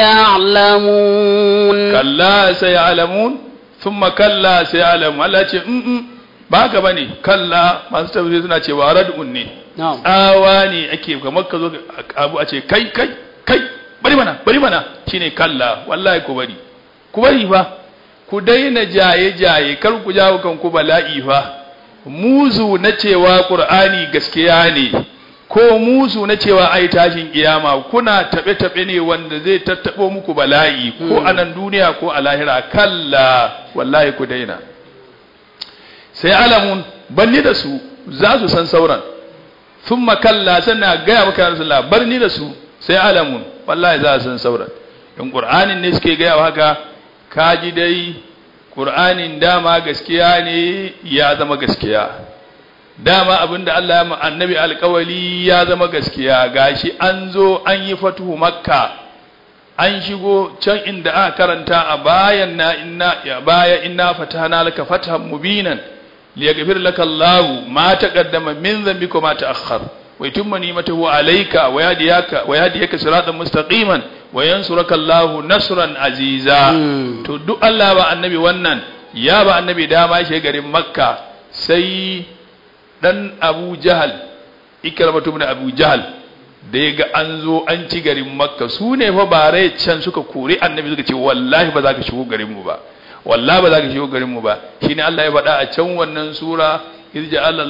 سيعلمون كلا سيعلمون ثم كلا سيعلمون Allah ce ba ka bane kalla masu tafsiri suna cewa rad'un ne tsawa ne ake kamar ka zo abu a ce kai bari mana shine kalla wallahi ku bari fa ku daina jaye kar ku jawo kanku bala'i fa muzu na cewa qur'ani gaskiya ne ko muzu na cewa ai tashin kiyama kuna tabe ne wanda zai tattabo muku bala'i ko anan duniya ko a lahira kalla wallahi ku daina sai alamun banni da su za su san sauran thumma kalla sanna gaya maka rasulullah barni da su sai alamun wallahi za su san sauran in qur'anin ne suke gaya haka kaji dai qur'anin dama gaskiya ne ya zama gaskiya dama abinda Allah ya annabi alƙawali ya zama gaskiya gashi an zo an yi fatuhu makka an shigo can inda aka karanta a bayan inna fatahna laka fathan mubinan liyaghfir laka Allah ma taqaddama min dhanbika wa ma ta'akhkhar wa yutimma ni'matahu alayka wa yahdiyaka siratan mustaqiman wa yansuraka Allah nasran aziza to duk Allah ba annabi wannan ya ba annabi dama shi garin makka sai dan Abu Jahal Ikramatu ibn Abu Jahal da yaga an zo an ci garin makka su ne fa bare can suka kore annabi suka ce wallahi ba za ka shigo garin mu ba wallahi ba za ka shigo garin mu ba shine Allah ya faɗa a can wannan sura irja'ala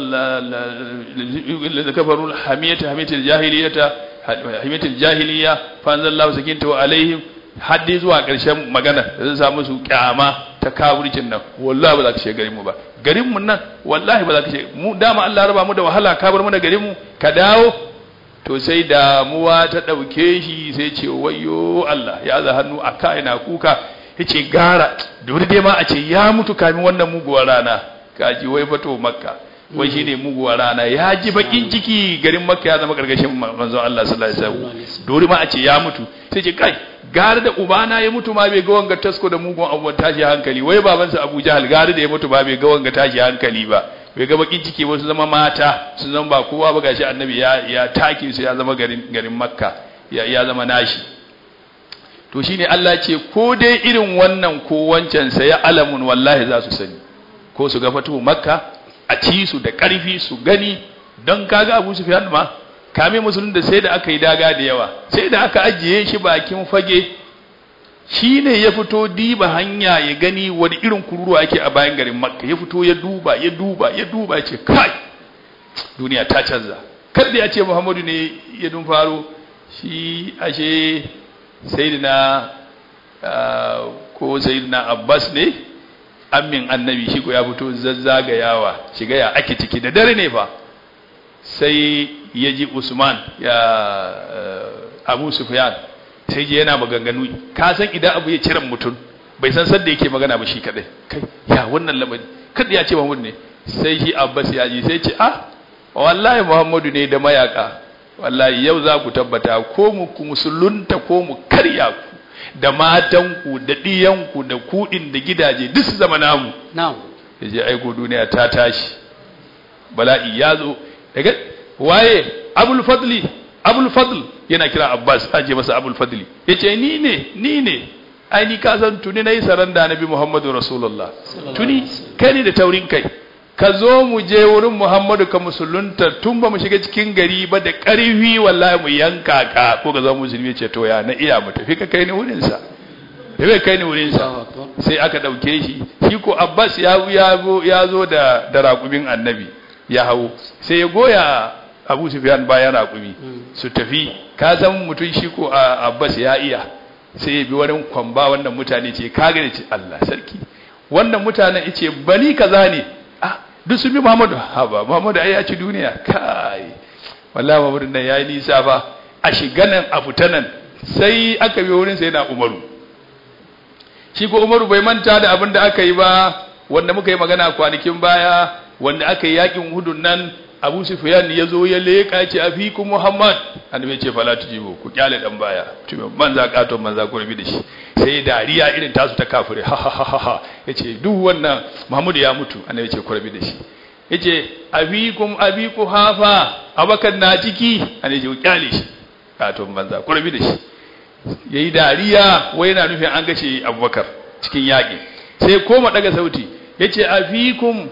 kafarul hamiyatul jahiliyya fa anzalallahu sakinatu alaihim haddi zuwa ƙarshen magana da zai samu su kyama ta kafircin nan wallahi ba za ka shiga garin mu ba garin mu nan wallahi ba za ka shiga mu dama Allah raba mu da wahala ka bar mu da garin mu ka dawo to sai damuwa ta dauke shi sai ce wayyo Allah ya za hannu a kaina kuka yace gara da wuri dai ma a ce ya mutu kamin wannan muguwar rana kaji wai fato makka wai shine muguwar rana ya ji bakin ciki garin makka ya zama gargashin manzon Allah sallallahu alaihi wasallam dori ma a ce ya mutu sai ce kai gara da ubana ya mutu ma bai ga wanga tasko da mugun abubuwan tashi hankali wai babansa Abu Jahal gara da ya mutu ba bai ga wanga tashi hankali ba bai ga bakin ciki wasu zama mata su zama ba kowa ba gashi annabi ya take su ya zama garin makka ya zama nashi to shine Allah ce ko dai irin wannan ko wancan sai ya alamun wallahi za su sani ko su ga fatu makka a ci su da karfi su gani don kaga Abu Sufyan ma kame musulun da sai da aka yi daga da yawa sai da aka ajiye shi bakin fage shine ya fito diba hanya ya gani wani irin kururuwa ake a bayan garin makka ya fito ya duba ya ce kai duniya ta canza kada ya ce Muhammadu ne ya dun faro shi ashe sayyidina ko sayyidina Abbas ne ammin annabi shi ko ya fito zazzagayawa shiga ya ake ciki da dare ne fa sai ya ji Usman ya Abu Sufyan sai ji yana maganganu ka san idan abu ya cire mutum bai san sadda yake magana ba shi kadai kai ya wannan lamari kada ya ce Muhammad ne sai shi Abbas ya ji sai ce wallahi Muhammadu ne da mayaka wallahi yau za ku tabbata ko mu musulunta ko mu karya ku da matanku da diyanku da kudin da gidaje duk su zama namu na'am yaje aiko duniya ta tashi bala'i ya zo daga waye Abul Fadl yana kira Abbas aje masa Abul Fadli yace ni ne ai ni ka san tuni nayi saranda Nabi Muhammadu Rasulullah tuni kai ne da taurin kai ka zo mu je wurin Muhammadu ka musulunta tun ba mu shiga cikin gari ba da ƙarfi wallahi mu yanka ka ko ka zo musulmi ce to ya na iya mu tafi ka kai ni wurin sa sai aka dauke shi ko Abbas ya zo da raƙumin annabi ya hawo sai ya goya Abu Sufyan bayan raƙumi su tafi ka san mutun shi ko Abbas ya iya sai ya bi wurin kwamba wannan mutane ce ka gane ce Allah sarki wannan mutanen yace bani kaza ne duk sun bi Muhammadu haba Muhammadu ai ya ci duniya kai wallahi Muhammadu nan yayi nisa fa a shiga nan a fita nan sai aka bi wurin sai na Umaru shi ko Umaru bai manta da abin da aka yi ba wanda muka yi magana kwanakin baya wanda aka yi yakin Uhud nan Abu Sufyan ya zo ya leka ce afiku Muhammad annabi ce fala tujibu ku kyale dan baya tume manza katon manza ku rabi da shi sai dariya irin tasu ta kafire ha ha ha yace duk wannan Muhammad ya mutu annabi ce ku rabi da shi yace abiku hafa abakan na ciki annabi ce ku kyale shi katon manza ku rabi da shi yayi dariya wai yana nufin an gace Abubakar cikin yaki sai koma daga sauti yace afikum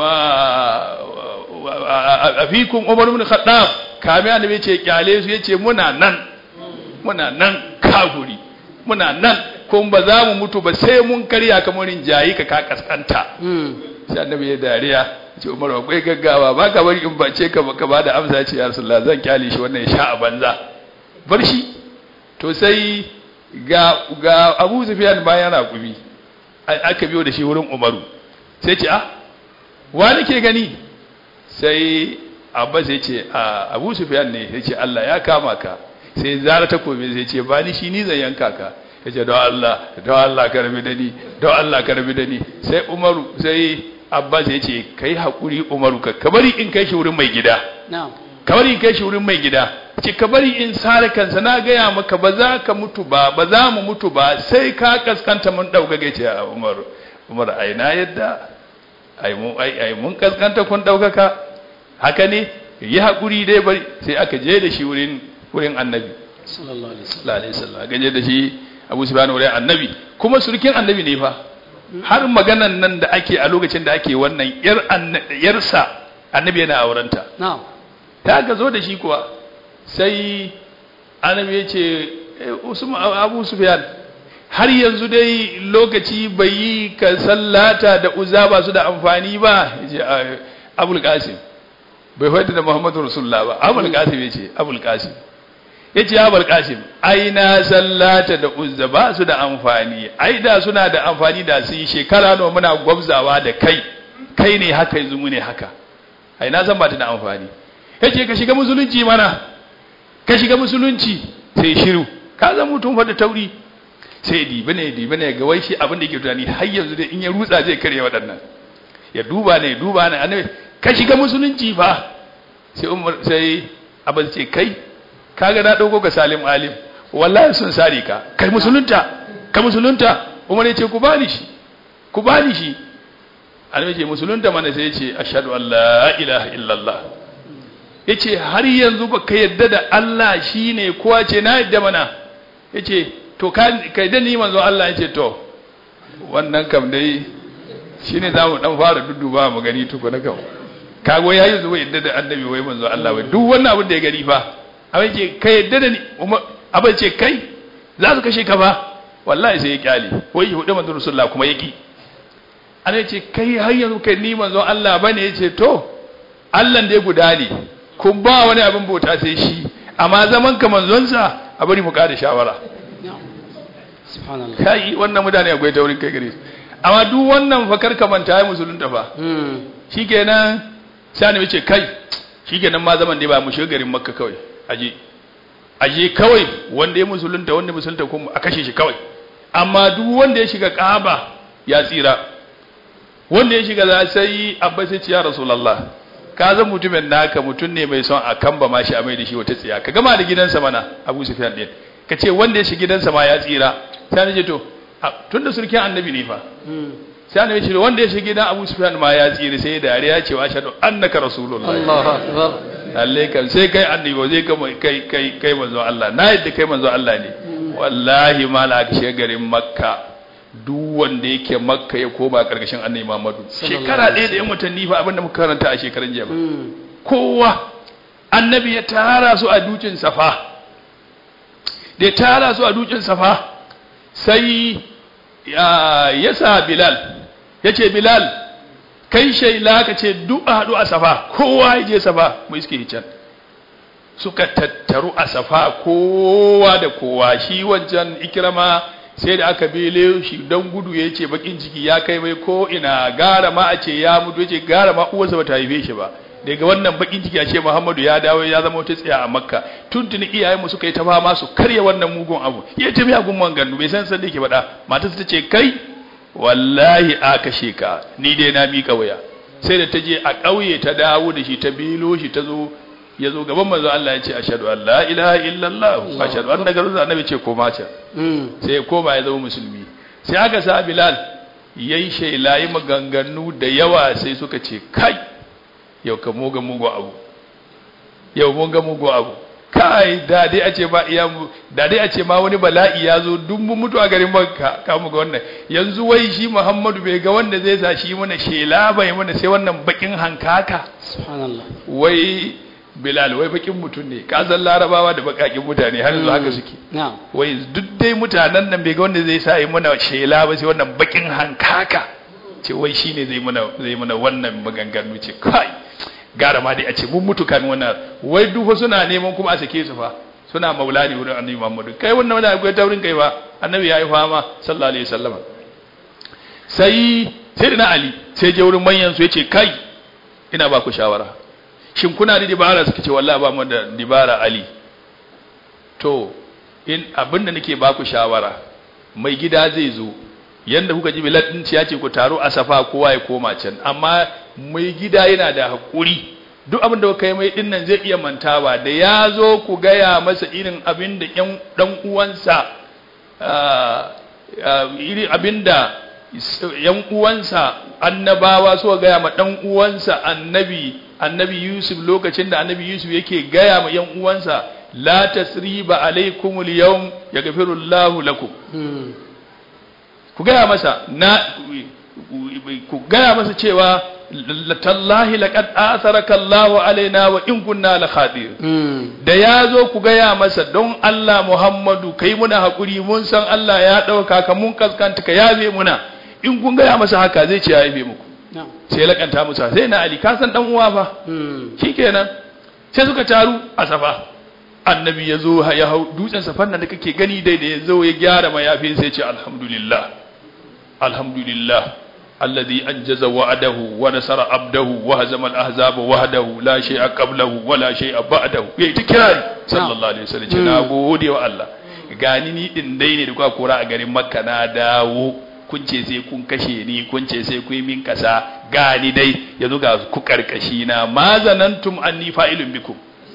Umar ibn Khattab kame annabi yace kyale su yace muna nan kafuri muna nan ko ba za mu mutu ba sai mun karya kamar jayi ka kaskanta sai annabi ya dariya yace Umar akwai gaggawa ba ka bari in bace ka ba da amsa yace ya Rasulullah zan kyale shi wannan ya sha a banza bar shi to sai ga Abu Sufyan bayan raƙumi aka biyo da shi wurin Umaru sai ce wa nake gani sai Abbas ya ce Abu Sufyan ne ya ce Allah ya kama ka sai zara takobi sai ce ba ni shi ni zan yanka ka ya ce don Allah ka rabi da ni don Allah ka rabi da ni sai Umaru sai Abbas ya ce kai hakuri Umaru ka bari in kai shi wurin mai gida ka bari in kai shi wurin mai gida ce ka bari in sare kansa na gaya maka ba za ka mutu ba za mu mutu ba sai ka kaskanta mun daukaka ce a Umar ai na yadda ai mun kaskanta kun daukaka haka ne yi hakuri dai bari sai aka je da shi wurin annabi sallallahu alaihi wasallam aka je da shi Abu Sufyan wurin annabi kuma surkin annabi ne fa har maganan nan da ake a lokacin da ake wannan yarsa annabi yana aurenta na'am ta ga zo da shi kuwa sai annabi ya ce Abu Sufyan har yanzu dai lokaci bai yi ka sallata da uzza ba su da amfani ba yace Abul Qasim bai faɗi da Muhammadu Rasulullah ba Abul Qasim yace Abul Qasim yace Abul Qasim ai na sallata da uzza ba su da amfani ai da suna da amfani da su shekara nawa muna gwabzawa da kai ne haka yanzu mu ne haka ai na san ba ta da amfani yace ka shiga musulunci mana ka shiga musulunci sai shiru ka zan mutum fa da tauri sai dibe ne ga wai shi abin da yake tunani har yanzu dai in ya rutsa zai kare waɗannan ya duba ne annabi ka shiga musulunci fa sai Umar sai Abbas ce kai kaga na dauko ka Salim Alim wallahi sun sare ka kai musulunta Umar ya ce ku bani shi annabi ce musulunta mana sai ya ce ashhadu an la ilaha illallah yace har yanzu ba ka yadda da Allah shine kowa ce na yadda mana yace to kai da ni manzo Allah yace to wannan kam dai shine zamu dan fara dudduba mu gani tukuna kam kago yayi zuwa yadda da annabi wai manzo Allah wai duk wannan abin da ya gani fa abin ce kai yadda da ni abin ce kai za su kashe ka fa wallahi sai ya kyale wai hudu manzo Rasulullah kuma yaki ana ce kai har yanzu kai ni manzo Allah bane yace to Allah dai guda ne kun ba wani abin bauta sai shi amma zaman ka manzonsa a bari mu kada shawara subhanallah kai wannan mutane akwai taurin kai gare su amma duk wannan fakar kamanta ya musulunta fa shikenan sai ne yace kai shikenan ma zaman dai ba mu shiga garin Makka kawai aje kawai wanda ya musulunta kuma a kashe shi kawai amma duk wanda ya shiga Kaaba ya tsira wanda ya shiga sai Abbas ya ce ya Rasulullah ka zan mutumin naka mutun ne mai son a kamba mashi a mai da shi wata tsiya ka gama da gidansa mana Abu Sufyan din ka ce wanda ya shiga gidansa ma ya tsira sai ne ce to tunda surkin annabi ne fa sai annabi ce wanda ya shiga gidan Abu Sufyan ma ya tsira sai da ya ce wa ashhadu annaka rasulullah Allahu akbar lalle kan sai kai annabi zai kai manzo Allah na yadda kai manzo Allah ne wallahi malaka shiga garin Makka duk wanda yake Makka ya koma karkashin annabi Muhammadu shekara ɗaya da yan watanni fa abinda muka karanta a shekaran jiya kowa annabi ya tara su a dukin Safa da ya tara su a dukin Safa sai ya sa Bilal yace Bilal kai shaila ka ce duk haɗu a Safa kowa ya je Safa mu iske can suka tattaru a Safa kowa da kowa shi wancan Ikrama sai da aka bele shi don gudu ya ce bakin ciki ya kai mai ko ina gara ma a ce ya mutu ya ce gara ma uwarsa ba ta haife shi ba daga wannan bakin ciki a ce Muhammadu ya dawo ya zama wata tsaya a Makka tuntuni iyayenmu suka yi ta fama su karya wannan mugun abu ya ce miyagun mangandu bai san san da yake faɗa matarsa ta ce kai wallahi a kashe ka ni dai na miƙa waya sai da ta je a ƙauye ta dawo da shi ta bilo shi ta zo ya zo gaban manzo Allah ya ce ashhadu an la ilaha illallah wa ashhadu anna rasulullah annabi ce koma can sai ya koma ya zama musulmi sai aka sa Bilal yayi shelayi maganganu da yawa sai suka ce kai yau ka moga mugo abu kai da dai a ce ba iya mu da dai a ce ma wani bala'i ya zo duk mun mutu a garin Makka ka mu ga wannan yanzu wai shi Muhammadu bai ga wanda zai sa shi mana shela bai mana sai wannan bakin hankaka subhanallah wai Bilal wai bakin mutum ne ka san Larabawa da bakakin mutane har yanzu haka suke wai duk dai mutanen nan bai ga wanda zai sa yi mana shela ba sai wannan bakin hankaka ce wai shine zai mana wannan maganganu ce kai gara ma dai a ce mun mutu kan wannan wai dufa suna neman kuma a sake su fa suna maulani wurin annabi Muhammadu kai wannan wanda akwai taurin kai ba annabi yayi fama sallallahu alaihi wasallam sai na Ali sai je wurin manyan su yace kai ina ba ku shawara shin kuna da dibara suka ce wallahi ba mu da dibara Ali to in abinda nake ba ku shawara mai gida zai zo yanda kuka ji Bilal din ya ce ku taro a Safa kowa ya koma can amma mai gida yana da hakuri duk abin da kai mai din nan zai iya mantawa da ya zo ku gaya masa irin abin da ƴan dan uwansa irin abin da ƴan uwansa annabawa so gaya ma dan uwansa annabi Yusuf lokacin da annabi Yusuf yake gaya ma ƴan uwansa la tasriba alaikumul yawm yaghfirullahu lakum ku gaya masa ku gaya masa cewa tallahi laqad atharaka Allahu alaina wa in kunna la khadir da yazo ku gaya masa don Allah Muhammadu kai muna hakuri mun san Allah ya dauka ka mun kaskanta ka yabe muna in kun gaya masa haka zai ce ya yabe muku sai lakanta musa sai na Ali ka san dan uwa fa shikenan sai suka taru a Safa annabi yazo ya hau dutsen Safan nan da kake gani dai da yazo ya gyara mayafin sai ya ce alhamdulillah الذي أنجز وعده ونصر عبده وهزم الأحزاب وحده لا شيء قبله ولا شيء بعده يتكرار صلى الله عليه وسلم na gode wa Allah gani ni din dai ne da kuka kora a garin Makka na dawo kun ce sai kun kashe ni kun ce sai ku yi min kasa gani dai yanzu ga ku karkashi na ma zanantum anni fa'ilun bikum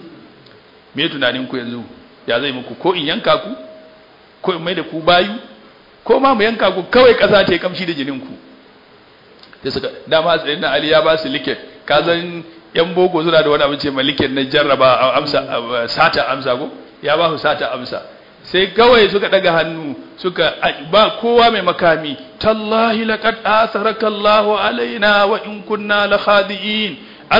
me tunanin ku yanzu ya zai muku ko in yanka ku ko in mai da ku bayu ko ma mu yanka ku kawai kasa ta kamshi da jinin ku da suka dama sayyidina Ali ya ba su liket kazan yan boko suna da wani abin ce maliket na jarraba amsa sata amsa ko ya ba su sata amsa sai kawai suka daga hannu suka ba kowa mai makami tallahi laqad atharaka Allahu alaina wa in kunna la khadi'in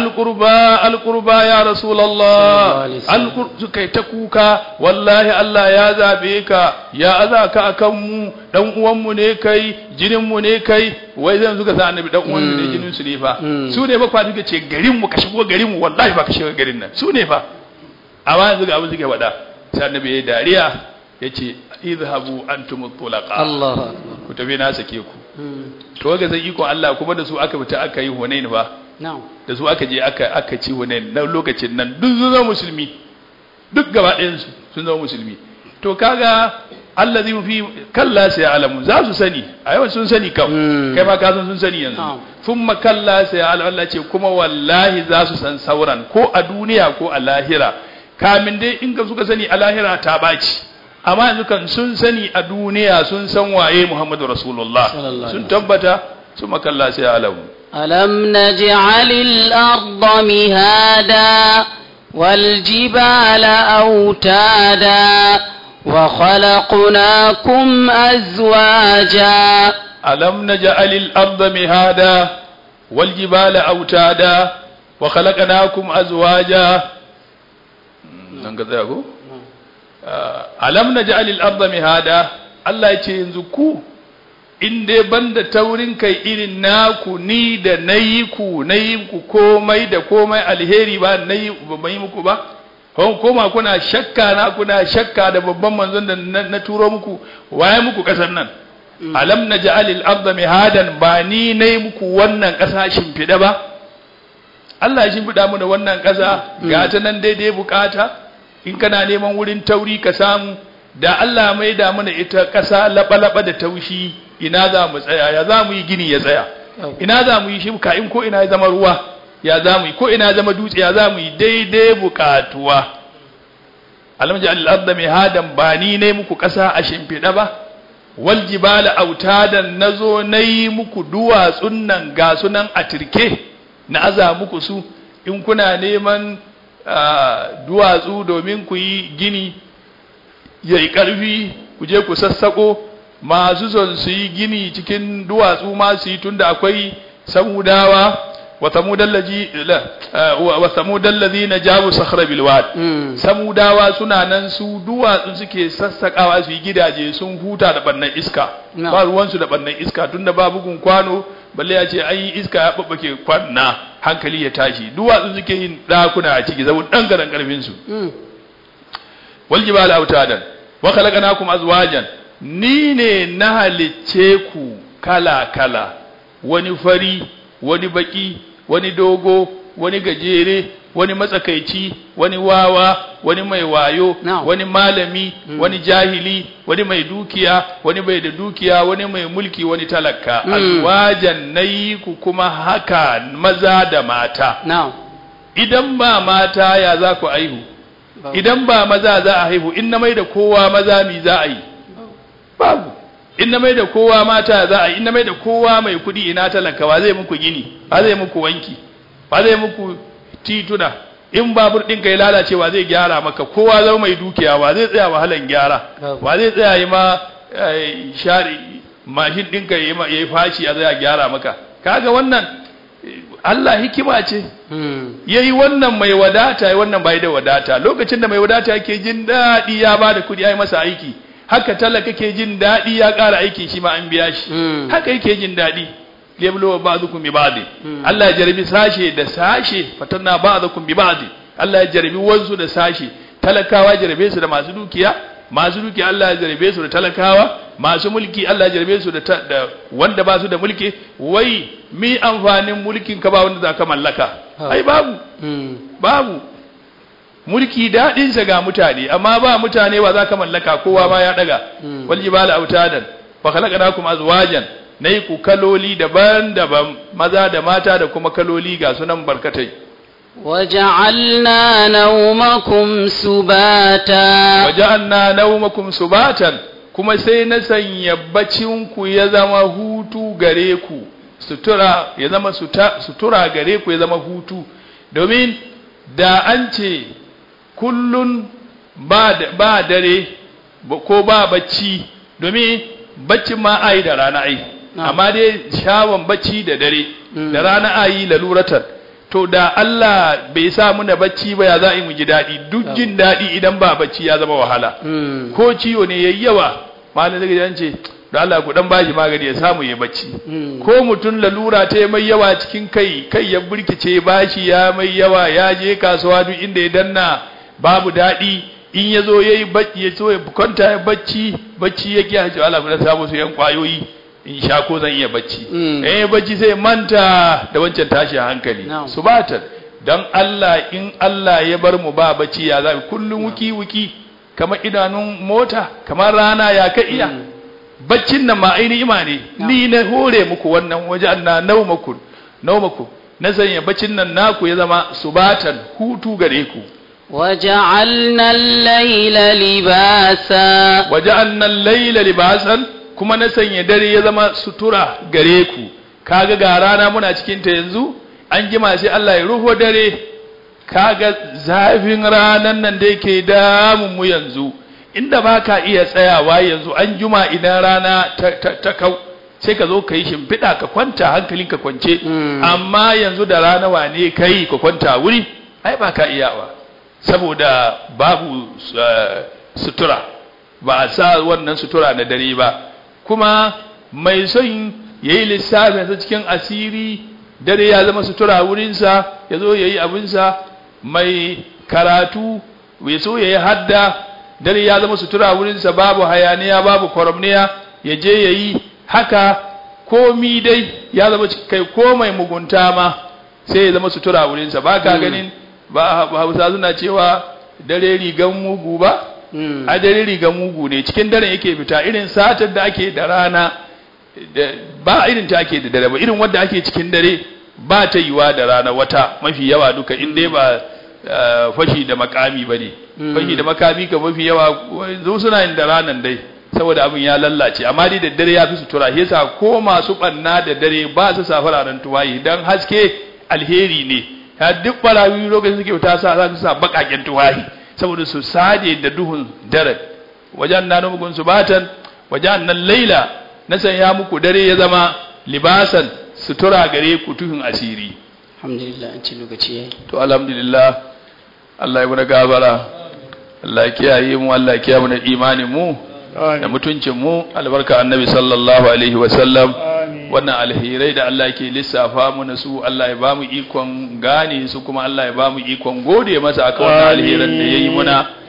alqurba ya rasulullah suka ta kuka wallahi Allah ya zabe ka ya azaka akan mu dan uwan mu ne kai jinin mu ne kai wai zan suka sa annabi dan uwan mu ne jinin su ne fa su ne ba kwa suka ce garin mu ka shigo garin mu wallahi ba ka shigo garin nan su ne fa amma yanzu ga abin suke faɗa sai annabi ya dariya yace idhabu antum tulaqa Allah ku tafi na sake ku to ga zai iko Allah kuma da su aka fita aka yi Hunain fa da su aka je aka ci Hunain na lokacin nan duk sun zama musulmi duk gaba ɗayan su sun zama musulmi to kaga allazi fi kalla sai alamu za su sani a yau sun sani kam kai ma ka san sun sani yanzu thumma kalla sai Allah ce kuma wallahi za su san sauran ko a duniya ko a lahira kamin dai in ka suka sani a lahira ta baci amma yanzu kan sun sani a duniya sun san waye Muhammadu Rasulullah sun tabbata thumma kalla sai alamu ألم نجعل الأرض مهادا والجبال أوتادا وخلقناكم أزواجا ألم نجعل الأرض مهادا والجبال أوتادا وخلقناكم أزواجا ألم نجعل الأرض مهادا الله يتنزكو in dai banda taurin kai irin naku ni da nayi ku komai da komai alheri ba nayi ba yi muku ba hon koma kuna shakka da babban manzon da na turo muku waye muku kasar nan alam naj'alil arda mihadan ba ni nayi muku wannan kasa shimfida ba Allah ya shimfida mu da wannan kasa ga ta nan daidai bukata in kana neman wurin tauri ka samu da Allah mai da mana ita kasa laba da taushi ina za mu tsaya ya za mu yi gini ya tsaya ina za mu yi shibka in ko ina ya zama ruwa ya za mu yi ko ina ya zama dutse ya za mu yi daidai bukatuwa alam ja'al al-ardha mihadan ba ni ne muku kasa a shimfida ba wal jibala autadan nazo nayi muku duwatsun nan ga sunan a tirke na aza muku su in kuna neman duwatsu domin ku yi gini yayi karfi ku je ku sassako masu son su yi gini cikin duwatsu ma su yi tunda akwai samudawa wa samudan ladina jabu sakhra bil wad samudawa suna nan su duwatsu suke sassakawa su yi gidaje sun huta da bannan iska ba ruwan su da bannan iska tunda ba bugun kwano balle ya ce an yi iska ya babbake kwanna hankali ya tashi duwatsu suke yin dakuna a ciki zabun dan garan karfin su wal jibala autadan wa khalaqnakum azwajan ni ne na halicce ku kala-kala wani fari wani baki wani dogo wani gajere wani matsakaici, wani wawa, wani mai wayo, wani malami, wani jahili, wani mai dukiya, wani bai da dukiya, wani mai mulki, wani talaka. Azwajan nayi ku kuma haka maza da mata. Idan ba mata ya za ku aihu, idan ba maza za a haihu, in na mai da kowa maza mi za a yi? Babu. In na mai da kowa mata za a yi, in na mai da kowa mai kudi ina talaka, ba zai muku gini, ba zai muku wanki, ba zai muku tituna, in babur ɗinka ya lalace wa zai gyara maka, kowa zama mai dukiya wa zai tsaya wahalan gyara, wa zai tsaya yi ma share mashin ɗinka ya yi fashi a zai gyara maka. Kaga wannan Allah hikima ce, ya yi wannan mai wadata, wannan bai da wadata. Lokacin da mai wadata ke jin daɗi ya ba da kuɗi ya yi masa aiki, haka talaka ke jin daɗi ya ƙara aiki shi ma an biya shi, haka yake jin daɗi. Liyabluwa ba'dukum bi ba'd. Allah ya jarabi sashe da sashe, fatanna ba'dukum bi ba'd. Allah ya jarabi wansu da sashe, talakawa jarabe su da masu dukiya Allah ya jarabe su da talakawa, masu mulki Allah ya jarabe su da wanda ba su da mulki. Wai mi amfanin mulkin ka ba wanda za ka mallaka? Ai babu mulki daɗin sa ga mutane, amma ba mutane wa za ka mallaka, kowa ma ya daga. Wal jibala autadan fa khalaqnakum azwajan, nayi ku kaloli daban-daban, maza da mata da kuma kaloli ga sunan barkatai. وجعلنا نومكم سباتا kuma sai na sanya baccinku ya zama hutu gare ku, sutura ya zama sutura gare ku, ya zama hutu. Domin da an ce kullun ba dare ko ba bacci, domin baccin ma ai da rana ai, amma dai shawon bacci da dare, da rana ai laluratar. To da Allah bai sa muna bacci ba ya za a yi mu ji daɗi, duk jin daɗi idan ba bacci ya zama wahala. Ko ciwo ne yayi yawa, malam zai ga ce da Allah ku dan bashi magani ya samu ya bacci. Ko mutum lalura ta mai yawa cikin kai ya burkice, bashi ya mai yawa, ya je kasuwa duk inda ya danna babu daɗi, in ya zo yayi bacci, ya so ya kwanta ya bacci ya kiyaye Allah ku samu su yan kwayoyi in sha ko zan iya bacci. Bacci sai manta da wancan tashi hankali. Subatan dan Allah, in Allah ya bar mu ba bacci ya zabi kullun wuki kamar idanun mota, kamar rana ya ka iya. Baccin nan ma aini ima ne, ni na hore muku wannan waje anna naumakum na sanya baccin nan naku ya zama subatan hutu gare ku. وجعلنا الليل libasan kuma na sanya dare ya zama sutura gare ku. Kaga ga rana muna cikin ta yanzu, an jima sai Allah ya ruho dare. Kaga zafin ranan nan da yake damun mu yanzu, inda baka iya tsayawa yanzu, an juma idan rana ta kau sai ka zo ka yi shimfiɗa ka kwanta hankalinka kwance. Amma yanzu da rana wane kai ka kwanta wuri, ai baka iyawa, saboda babu sutura, ba a sa wannan sutura na dare ba. Kuma mai son ya yi lissafinsa cikin asiri, dare ya zama sutura wurinsa, ya zo ya yi abinsa. Mai karatu ya so ya yi hadda, dare ya zama sutura wurinsa, babu hayaniya babu kwaramniya, ya je ya yi haka. Komi dai ya zama kai, ko mai mugunta ma sai ya zama sutura wurinsa. Ba ka ganin ba Hausa suna cewa dare rigan mugu ba? A dare rigan mugu ne, cikin daren yake fita. Irin satar da ake da rana ba irin ta ake da dare ba, irin wadda ake cikin dare ba ta yiwa da rana, wata mafi yawa duka, in dai ba fashi da makami ba ne. Fashi da makami ka mafi yawa zo suna yin da ranan dai, saboda abin ya lallace. Amma dai da dare ya fi sutura, yasa ko masu ɓanna da dare ba su sa fararen tuwayi, don haske alheri ne. Duk barawi lokacin suke fita za su sa baƙaƙen tuwayi, saboda su sade da duhun dare. Wajen na mugun subatan, wajen nan laila na sanya muku dare ya zama libasan sutura gare ku, tuhun asiri. Alhamdulillah, an ci lokaci yayi. To alhamdulillah, Allah ya muna gabara, Allah ya kiyaye mu, Allah ya kiyaye mu imanin mu da mutuncin mu, albarka annabi sallallahu alaihi wa sallam. Wannan alherai da Allah ke lissafa mu na su, Allah ya bamu ikon gane su, kuma Allah ya bamu ikon gode masa akan wannan alheran da yayi muna.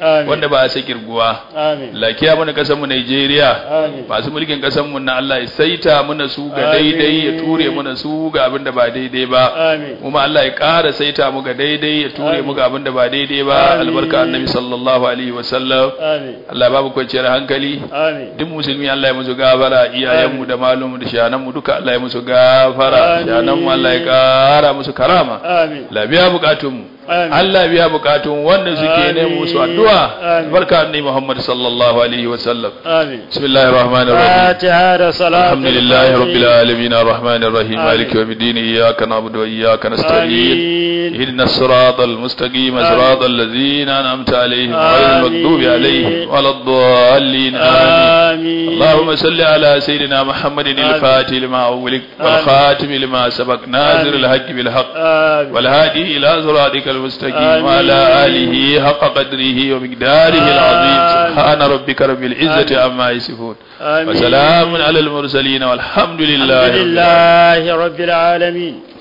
Amin. wanda ba sa kirguwa Amin. lakiya mana kasan mu Najeriya Amin. masu mulkin kasan mu na Allah ya saita muna su ga Amin. daidai ya ture muna su ga abinda ba daidai ba Amin. kuma Allah ya ƙara saita mu ga daidai ya ture mu ga abinda ba daidai ba Amin. albarka annabi sallallahu alaihi wasallam Amin. Allah babu kwanciyar hankali Amin. duk musulmi Allah ya musu gafara iyayenmu da malumu da shayananmu duka Allah ya musu gafara Amin. shayananmu Allah ya ƙara musu karama Amin. la biya bukatunmu Amin. Allah biya bukatun wanda suke Amin. nemi musu addu'a Amin. barka annabi Muhammad sallallahu alaihi wasallam Amin. bismillahir rahmanir rahim Fatiha da salatu. alhamdulillahi rabbil alamin arrahmanir rahim Amin. maliki yawmiddin iyyaka na'budu wa iyyaka nasta'in Amin. اهدنا الصراط المستقيم صراط الذين أنعمت عليهم غير المغضوب عليهم ولا الضالين آمين آمين. اللهم صل على سيدنا محمد الفاتح لما أغلق والخاتم لما سبق ناصر الحق بالحق آمين. والهادي إلى صراطك المستقيم آمين. وعلى آله حق قدره ومقداره العظيم سبحان ربك رب العزة عما يصفون آمين. وسلام على المرسلين والحمد لله الحمد رب العالمين. لله رب العالمين.